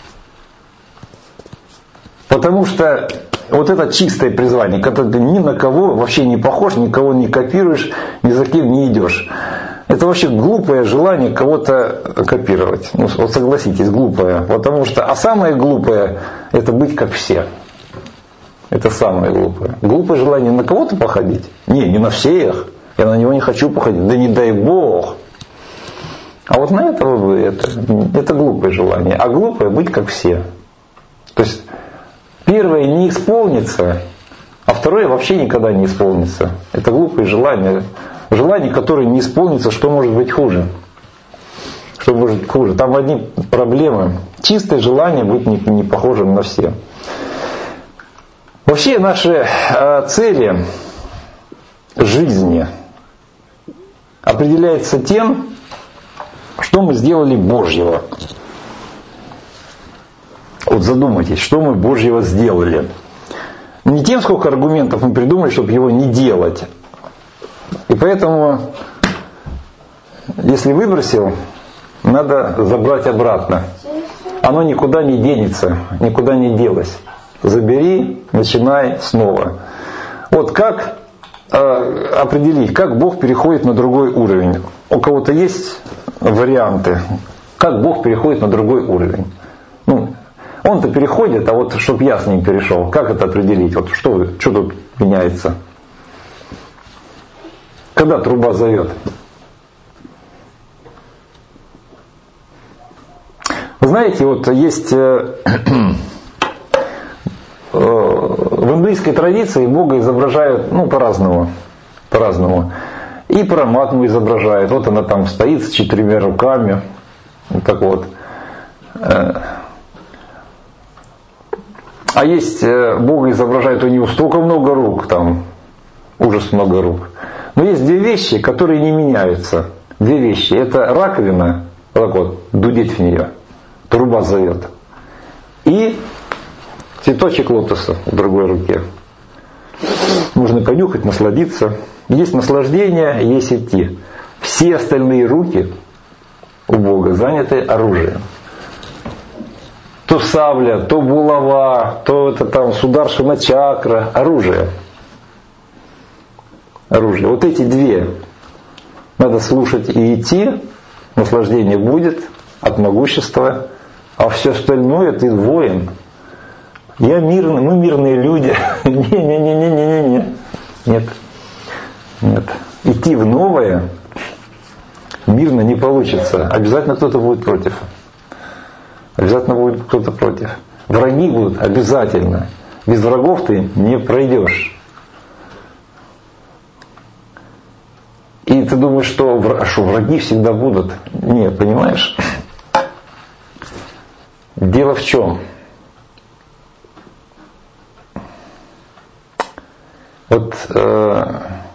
Потому что вот это чистое призвание, когда ты ни на кого вообще не похож, никого не копируешь, ни за кем не идешь. Это вообще глупое желание кого-то копировать. Ну, вот согласитесь, глупое. Потому что, а самое глупое – это быть как все. Это самое глупое. Глупое желание на кого-то походить? Не, не на всех. Я на него не хочу походить. Да не дай Бог. А вот на этого это, это глупое желание. А глупое быть как все. То есть первое не исполнится, а второе вообще никогда не исполнится. Это глупое желание. Желание, которое не исполнится, что может быть хуже? Что может быть хуже? Там одни проблемы. Чистое желание быть не, не похожим на все. Вообще наши э, цели жизни определяются тем, что мы сделали Божьего. Вот задумайтесь, что мы Божьего сделали. Не тем, сколько аргументов мы придумали, чтобы его не делать. И поэтому, если выбросил, надо забрать обратно. Оно никуда не денется, никуда не делось. Забери, начинай снова. Вот как э, определить, как Бог переходит на другой уровень? У кого-то есть варианты, как Бог переходит на другой уровень? Ну, он-то переходит, а вот чтобы я с ним перешел, как это определить? Вот что, что тут меняется? Когда труба зовет? Вы знаете, вот есть э, э, в индуистской традиции Бога изображают ну, по-разному. По-разному. И Параматму изображают. Вот она там стоит с четырьмя руками. Вот так вот. А есть Бога изображают, у него столько много рук, там ужас много рук. Но есть две вещи, которые не меняются. Две вещи. Это раковина, вот так вот, дудеть в нее, труба зовет. И цветочек лотоса в другой руке. Можно понюхать, насладиться. Есть наслаждение, есть идти. Все остальные руки у Бога заняты оружием. То сабля, то булава, то это там сударшина чакра, оружие. Оружие. Вот эти две надо слушать и идти, наслаждение будет от могущества, а все остальное ты воин. Я мирный, мы мирные люди. Не-не-не-не-не-не. Нет. Нет. Идти в новое мирно не получится. Обязательно кто-то будет против. Обязательно будет кто-то против. Враги будут обязательно. Без врагов ты не пройдешь. И ты думаешь, что, что враги всегда будут. Не, понимаешь? Дело в чем? Вот э,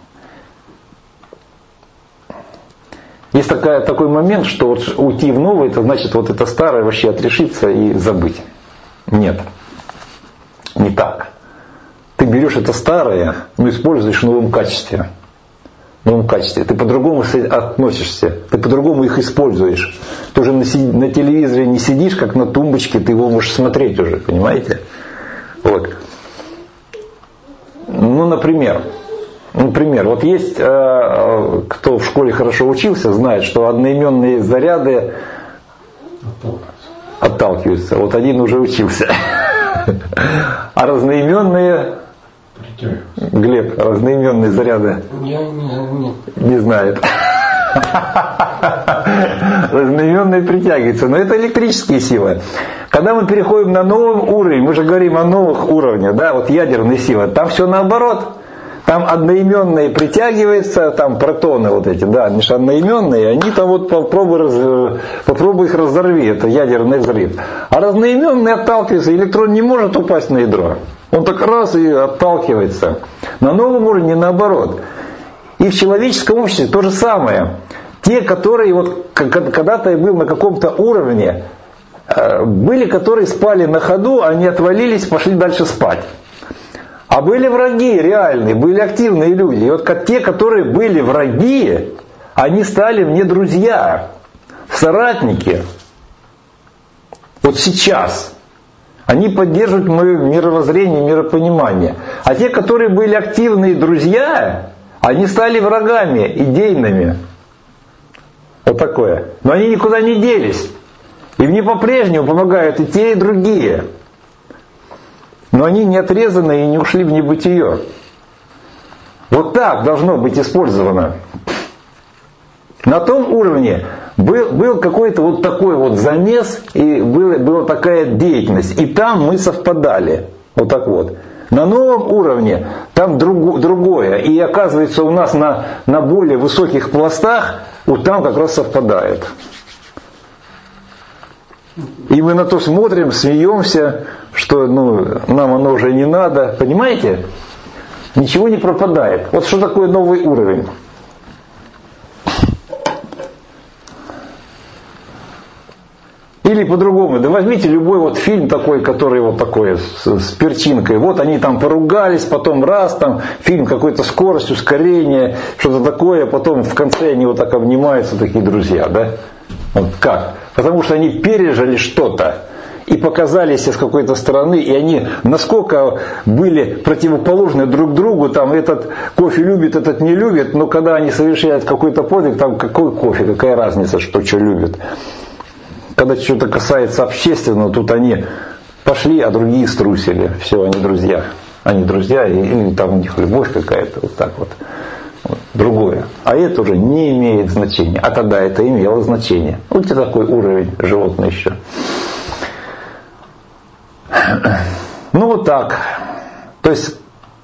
есть такая, такой момент, что вот уйти в новое, это значит вот это старое вообще отрешиться и забыть. Нет. Не так. Ты берешь это старое, но используешь в новом качестве. В новом качестве. Ты по-другому относишься. Ты по-другому их используешь. Ты уже на, на телевизоре не сидишь, как на тумбочке, ты его можешь смотреть уже, понимаете? Вот. Ну, например, например, вот есть, э, кто в школе хорошо учился, знает, что одноименные заряды отталкиваются. Вот один уже учился. А разноименные, Глеб, разноименные заряды Я не, не знает. Разноименные притягиваются. Но это электрические силы. Когда мы переходим на новый уровень, мы же говорим о новых уровнях, да, вот ядерные силы, там все наоборот. Там одноименные притягиваются, там протоны вот эти, да, они же одноименные, они там вот попробуй, раз, попробуй их разорви, это ядерный взрыв. А разноименные отталкиваются, электрон не может упасть на ядро. Он так раз и отталкивается. На новом уровне наоборот. И в человеческом обществе то же самое. Те, которые вот когда-то я был на каком-то уровне, были, которые спали на ходу, они отвалились, пошли дальше спать. А были враги реальные, были активные люди. И вот те, которые были враги, они стали мне друзья, соратники. Вот сейчас. Они поддерживают мое мировоззрение, миропонимание. А те, которые были активные друзья, они стали врагами идейными. Вот такое. Но они никуда не делись. И мне по-прежнему помогают и те, и другие. Но они не отрезаны и не ушли в небытие. Вот так должно быть использовано. На том уровне был, был какой-то вот такой вот замес, и был, была такая деятельность. И там мы совпадали. Вот так вот. На новом уровне там друг, другое. И оказывается у нас на, на более высоких пластах вот там как раз совпадает. И мы на то смотрим, смеемся, что ну, нам оно уже не надо. Понимаете? Ничего не пропадает. Вот что такое новый уровень. Или по-другому, да возьмите любой вот фильм такой, который вот такой с, с перчинкой. Вот они там поругались, потом раз, там фильм какой-то скорость, ускорение, что-то такое, потом в конце они вот так обнимаются, такие друзья, да? Вот как? Потому что они пережили что-то и показали себя с какой-то стороны, и они насколько были противоположны друг другу, там этот кофе любит, этот не любит, но когда они совершают какой-то подвиг, там какой кофе, какая разница, что что любит. Когда что-то касается общественного, тут они пошли, а другие струсили. Все, они друзья. Они друзья, и, или там у них любовь какая-то, вот так вот. Вот. Другое. А это уже не имеет значения. А тогда это имело значение. Вот тебе такой уровень животное еще. Ну вот так. То есть,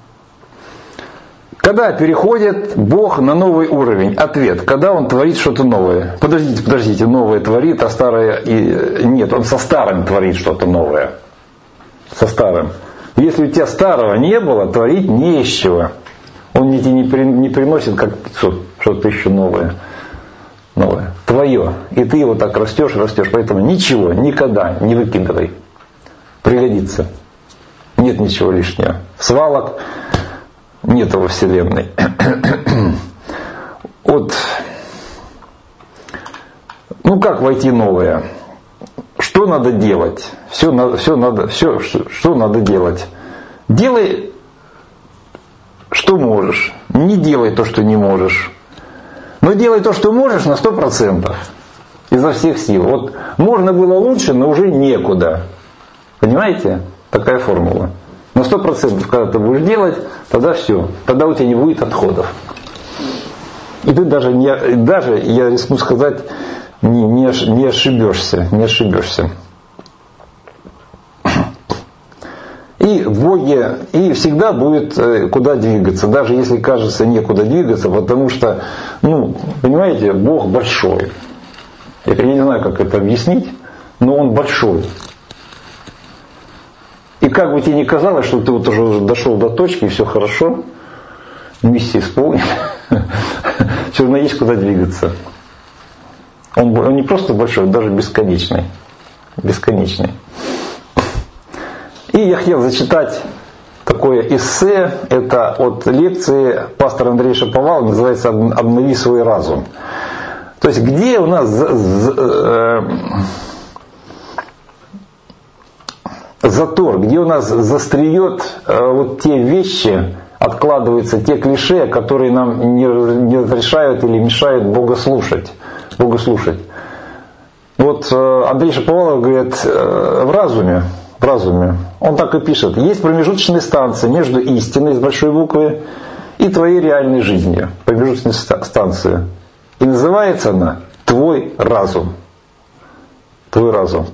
когда переходит Бог на новый уровень? Ответ. Когда Он творит что-то новое. Подождите, подождите, новое творит, а старое... И... Нет, Он со старым творит что-то новое. Со старым. Если у тебя старого не было, творить не из чего. Он тебе не, при... не приносит, как пятьсот, что-то еще новое. Новое. Твое. И ты его так растешь, растешь. Поэтому ничего, никогда не выкидывай. Пригодится. Нет ничего лишнего. Свалок нет во Вселенной. Вот Ну как войти новое? Что надо делать? Все надо, все надо, все, что, что надо делать? Делай, что можешь. Не делай то, что не можешь. Но делай то, что можешь, на сто процентов. Изо всех сил. Вот можно было лучше, но уже некуда. Понимаете? Такая формула. На сто процентов, когда ты будешь делать, тогда все. Тогда у тебя не будет отходов. И ты даже, не, даже я рискну сказать, не, не, не ошибешься. Не ошибешься. И в Боге, и всегда будет куда двигаться, даже если кажется некуда двигаться, потому что, ну, понимаете, Бог большой. Я не знаю, как это объяснить, но Он большой. И как бы тебе ни казалось, что ты вот уже дошел до точки, и все хорошо, миссия исполнена, все равно есть куда двигаться. Он, он не просто большой, он даже бесконечный. Бесконечный. И я хотел зачитать такое эссе, это от лекции пастора Андрея Шаповала, называется «Обнови свой разум». То есть где у нас затор, где у нас застреет вот те вещи, откладываются те клише, которые нам не, не разрешают или мешают Бога слушать. Бога слушать. Вот Андрей Шаповалов говорит, в разуме, в разуме, он так и пишет, есть промежуточные станции между истиной с большой буквы и твоей реальной жизнью. Промежуточные станции. И называется она «Твой разум». Твой разум.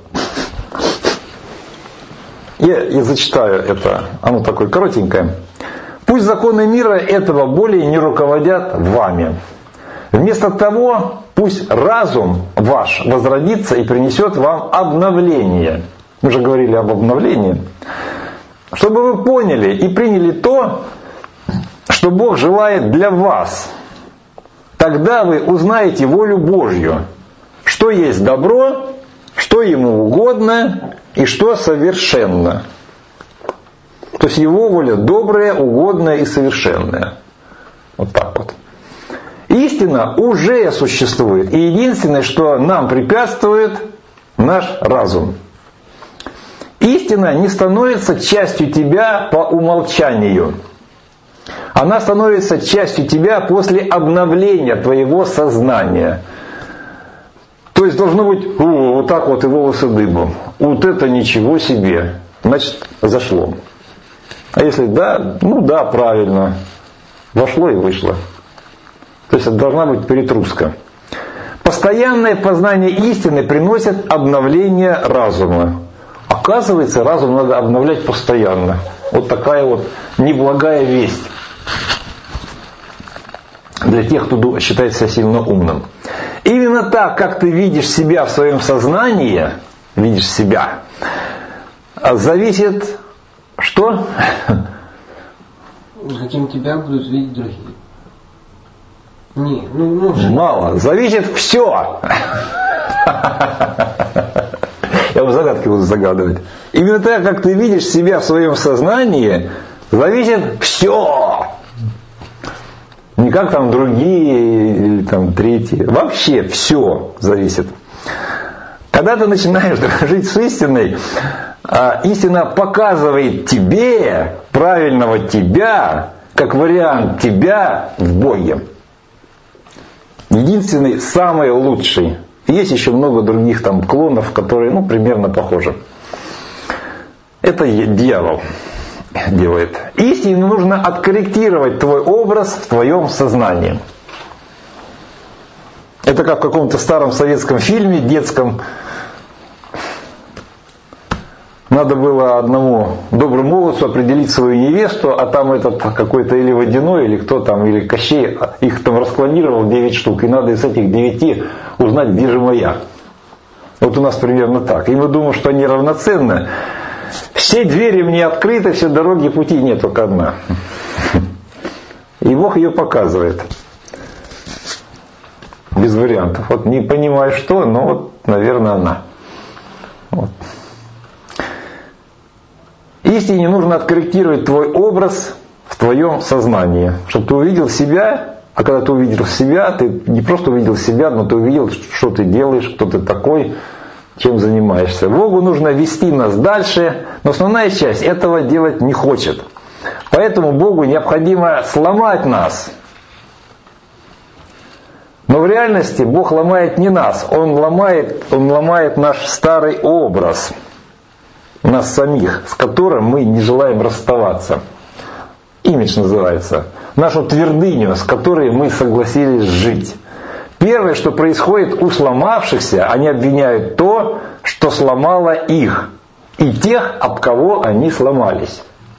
Я, я зачитаю это, оно такое коротенькое. Пусть законы мира этого более не руководят вами. Вместо того, пусть разум ваш возродится и принесет вам обновление. Мы же говорили об обновлении. Чтобы вы поняли и приняли то, что Бог желает для вас. Тогда вы узнаете волю Божью, что есть добро, что Ему угодно и что совершенно. То есть Его воля добрая, угодная и совершенная. Вот так вот. Истина уже существует. И единственное, что нам препятствует, наш разум. Истина не становится частью тебя по умолчанию. Она становится частью тебя после обновления твоего сознания. То есть должно быть о, вот так вот и волосы дыбом. Вот это ничего себе. Значит, зашло. А если да, ну да, правильно. Вошло и вышло. То есть это должна быть перетруска. Постоянное познание истины приносит обновление разума. Оказывается, разум надо обновлять постоянно. Вот такая вот неблагая весть для тех, кто считает себя сильно умным. Именно так, как ты видишь себя в своем сознании, видишь себя, зависит что? Каким тебя будут видеть другие. Не, ну, ну, мало. Зависит все. Я вам загадки буду загадывать. Именно так, как ты видишь себя в своем сознании, зависит все. Не как там другие или там третьи. Вообще все зависит. Когда ты начинаешь жить с истиной, истина показывает тебе, правильного тебя, как вариант тебя в Боге. Единственный, самый лучший. Есть еще много других там клонов, которые, ну, примерно похожи. Это дьявол делает. Истине нужно откорректировать твой образ в твоем сознании. Это как в каком-то старом советском фильме, детском. Надо было одному доброму молодцу определить свою невесту, а там этот какой-то или Водяной, или кто там, или Кощей, их там расклонировал девять штук, и надо из этих девяти узнать, где же моя. Вот у нас примерно так. И мы думаем, что они равноценны. Все двери мне открыты, все дороги, пути нет, только одна. И Бог ее показывает. Без вариантов. Вот не понимаю что, но вот, наверное, она. Вот. Истине нужно откорректировать твой образ в твоем сознании, чтобы ты увидел себя А когда ты увидел себя, ты не просто увидел себя, но ты увидел, что ты делаешь, кто ты такой, чем занимаешься. Богу нужно вести нас дальше, но основная часть этого делать не хочет. Поэтому Богу необходимо сломать нас. Но в реальности Бог ломает не нас, Он ломает, Он ломает наш старый образ, нас самих, с которым мы не желаем расставаться. Имидж называется. Нашу твердыню, с которой мы согласились жить. Первое, что происходит у сломавшихся, они обвиняют то, что сломало их, и тех, об кого они сломались.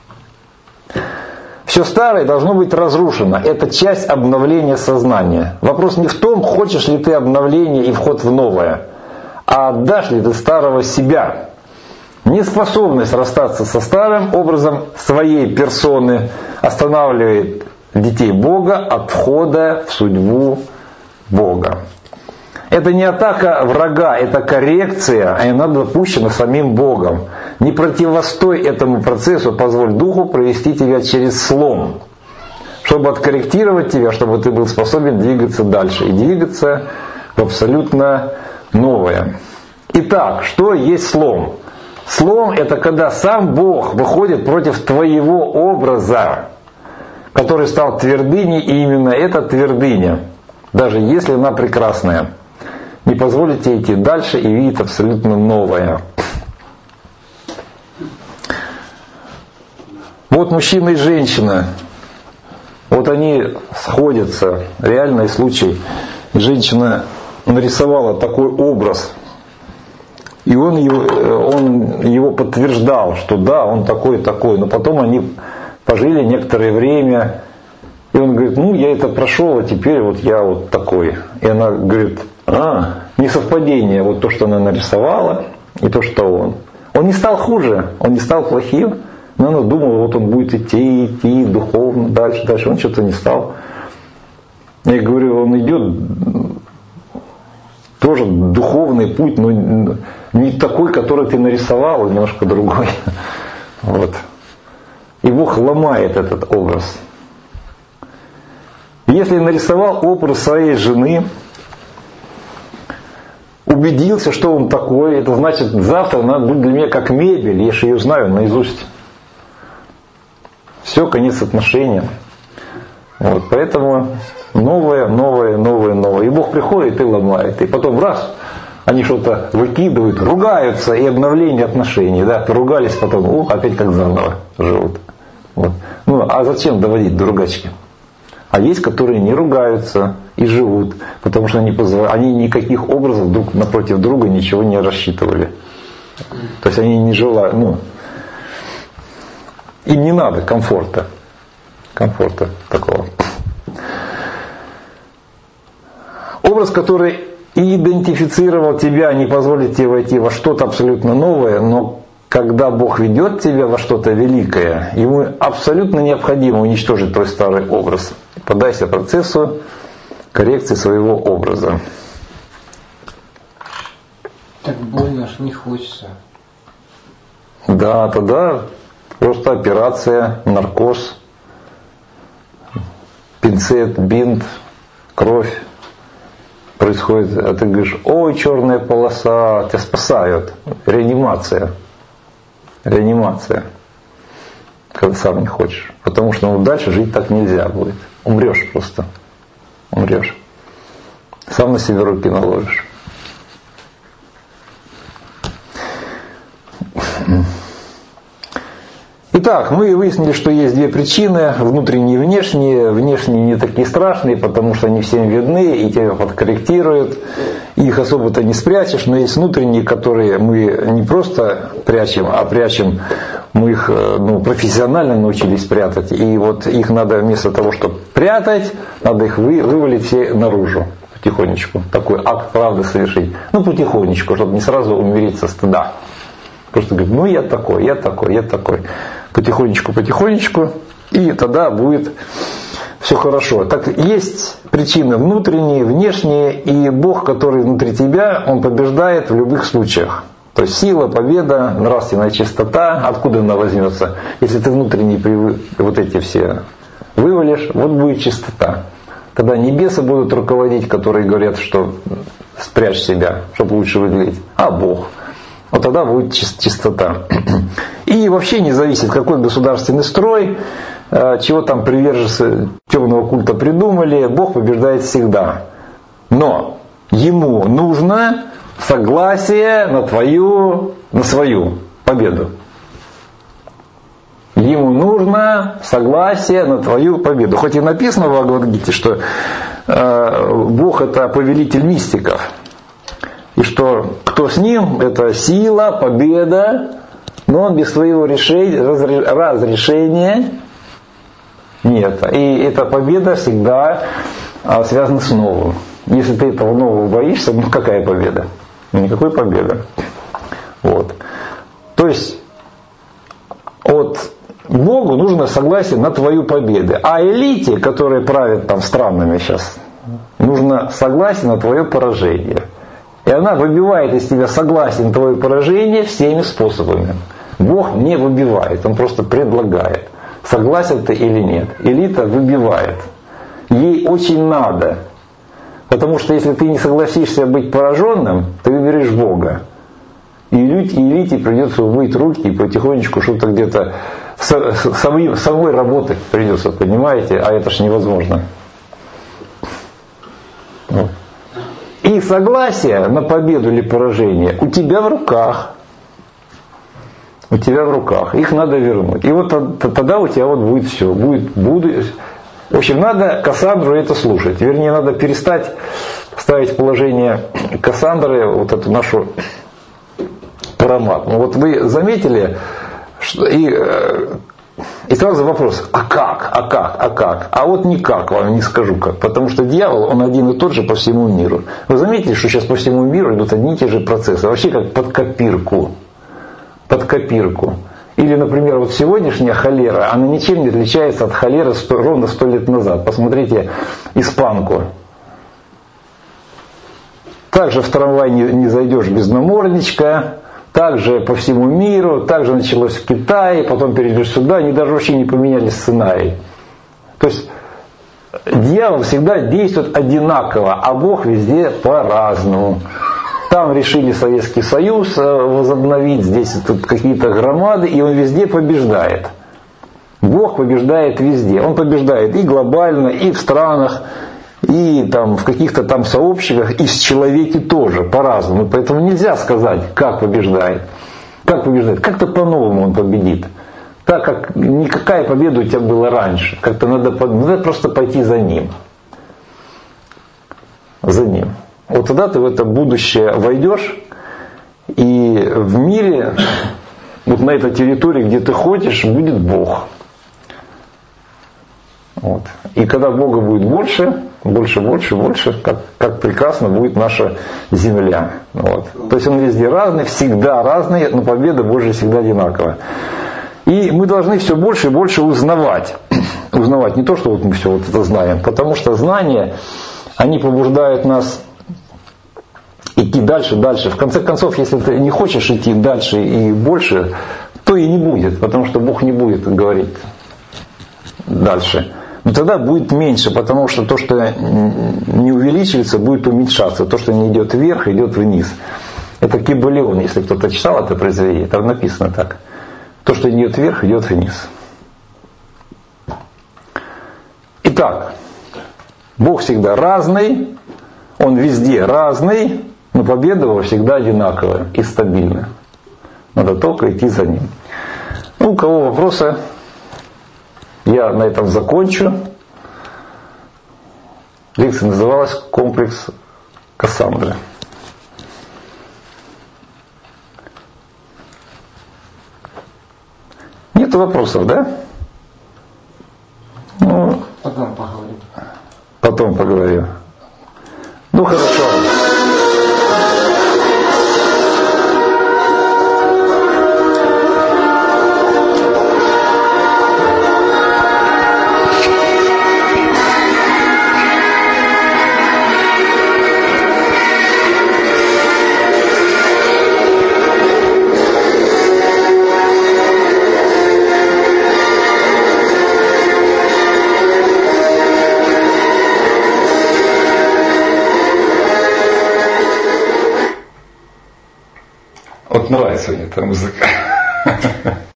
Все старое должно быть разрушено. Это часть обновления сознания. Вопрос не в том, хочешь ли ты обновление и вход в новое, а отдашь ли ты старого себя. Неспособность расстаться со старым образом своей персоны останавливает детей Бога от входа в судьбу Бога. Это не атака врага, это коррекция, а она допущена самим Богом. Не противостой этому процессу, позволь Духу провести тебя через слом, чтобы откорректировать тебя, чтобы ты был способен двигаться дальше и двигаться в абсолютно новое. Итак, что есть слом? Слом — это когда сам Бог выходит против твоего образа, который стал твердыней, и именно эта твердыня, даже если она прекрасная, не позволит тебе идти дальше и видеть абсолютно новое. Вот мужчина и женщина, вот они сходятся, реальный случай. Женщина нарисовала такой образ, и он его, он его подтверждал, что да, он такой такой, но потом они пожили некоторое время, и он говорит, ну я это прошел, а теперь вот я вот такой. И она говорит, а, несовпадение, вот то, что она нарисовала, и то, что он. Он не стал хуже, он не стал плохим, но она думала, вот он будет идти, идти духовно, дальше, дальше. Он что-то не стал. Я говорю, он идет тоже духовный путь, но не такой, который ты нарисовал, а немножко другой. Вот. И Бог ломает этот образ. Если нарисовал образ своей жены, убедился, что он такой, это значит, завтра она будет для меня как мебель, я же ее знаю наизусть. Все, конец отношениям. Вот, поэтому новое, новое, новое, новое. И Бог приходит и ломает. И потом раз, они что-то выкидывают, ругаются, и обновление отношений. Да, поругались, потом о, опять как заново живут. Вот. Ну, а зачем доводить до ругачки? А есть, которые не ругаются и живут, потому что они, позв... они никаких образов друг напротив друга ничего не рассчитывали. То есть они не желают, ну, им не надо комфорта. Комфорта такого. Образ, который идентифицировал тебя, не позволит тебе войти во что-то абсолютно новое, но когда Бог ведет тебя во что-то великое, ему абсолютно необходимо уничтожить твой старый образ. Поддайся процессу коррекции своего образа. Так больно ж не хочется. Да, тогда просто операция, наркоз, пинцет, бинт, кровь происходит. А ты говоришь, ой, черная полоса, тебя спасают. Реанимация. Реанимация. Когда сам не хочешь. Потому что ну, дальше жить так нельзя будет. Умрешь просто. Умрешь. Сам на себе руки наложишь. Итак, мы выяснили, что есть две причины, внутренние и внешние. Внешние не такие страшные, потому что они всем видны и тебя подкорректируют. Их особо-то не спрячешь, но есть внутренние, которые мы не просто прячем, а прячем, мы их ну, профессионально научились прятать. И вот их надо вместо того, чтобы прятать, надо их вы, вывалить все наружу. Потихонечку. Такой акт правды совершить. Ну, потихонечку, чтобы не сразу умереть со стыда. Просто говорит, ну я такой, я такой, я такой. Потихонечку, потихонечку, и тогда будет все хорошо. Так есть причины внутренние, внешние, и Бог, который внутри тебя, Он побеждает в любых случаях. То есть сила, победа, нравственная чистота, откуда она возьмется? Если ты внутренние вот эти все вывалишь, вот будет чистота. когда небеса будут руководить, которые говорят, что спрячь себя, чтобы лучше выглядеть, а Бог. Вот тогда будет чистота. И вообще не зависит, какой государственный строй, чего там приверженцы темного культа придумали, Бог побеждает всегда. Но ему нужно согласие на твою, на свою победу. Ему нужно согласие на твою победу. Хоть и написано в Бхагавад-гите, что э, Бог это повелитель мистиков. И что кто с ним, это сила, победа, но он без своего решения, разрешения нет. И эта победа всегда э, связана с новым. Если ты этого нового боишься, ну какая победа? Ну, никакой победы. Вот. То есть от Богу нужно согласие на твою победу. А элите, которые правят там странами сейчас, нужно согласие на твое поражение. И она выбивает из тебя согласие на твое поражение всеми способами. Бог не выбивает, Он просто предлагает. Согласен ты или нет. Элита выбивает. Ей очень надо. Потому что если ты не согласишься быть пораженным, ты выберешь Бога. И элите придется умыть руки и потихонечку что-то где-то самой, самой работать придется, понимаете? А это ж невозможно. И согласие на победу или поражение у тебя в руках. У тебя в руках. Их надо вернуть. И вот тогда у тебя вот будет все. Будет, будет. В общем, надо Кассандру это слушать. Вернее, надо перестать ставить в положение Кассандры вот эту нашу параматму. Вот вы заметили, что и, и сразу вопрос, а как, а как, а как? А вот никак вам не скажу как. Потому что дьявол, он один и тот же по всему миру. Вы заметили, что сейчас по всему миру идут одни и те же процессы. Вообще как под копирку. Под копирку. Или, например, вот сегодняшняя холера, она ничем не отличается от холеры сто, ровно сто лет назад. Посмотрите испанку. Также в трамвай не, не зайдешь без намордничка. Также по всему миру. Также началось в Китае. Потом перейдешь сюда. Они даже вообще не поменяли сценарий. То есть дьявол всегда действует одинаково, а Бог везде по-разному. Там решили Советский Союз возобновить, здесь тут какие-то громады, и он везде побеждает. Бог побеждает везде. Он побеждает и глобально, и в странах, и там, в каких-то там сообществах, и в человеке тоже, по-разному. Поэтому нельзя сказать, как побеждает. Как побеждает? Как-то по-новому он победит. Так как никакая победа у тебя была раньше. Как-то надо, надо просто пойти за ним. За ним. Вот тогда ты в это будущее войдешь, и в мире, вот на этой территории, где ты ходишь, будет Бог. Вот. И когда Бога будет больше, больше, больше, больше, как, как прекрасно будет наша земля. Вот. То есть Он везде разный, всегда разный, но победа Божья всегда одинаковая. И мы должны все больше и больше узнавать. Узнавать не то, что вот мы все вот это знаем, потому что знания, они побуждают нас идти дальше, дальше. В конце концов, если ты не хочешь идти дальше и больше, то и не будет, потому что Бог не будет говорить дальше. Но тогда будет меньше, потому что то, что не увеличивается, будет уменьшаться. То, что не идет вверх, идет вниз. Это Кибалион, если кто-то читал это произведение, там написано так. То, что идет вверх, идет вниз. Итак, Бог всегда разный, Он везде разный, но победа его всегда одинаковая и стабильная. Надо только идти за ним. Ну, у кого вопросы, я на этом закончу. Лекция называлась «Комплекс Кассандры». Нет вопросов, да? Ну, потом поговорим. Потом поговорим. Ну, хорошо. Вот нравится мне эта музыка.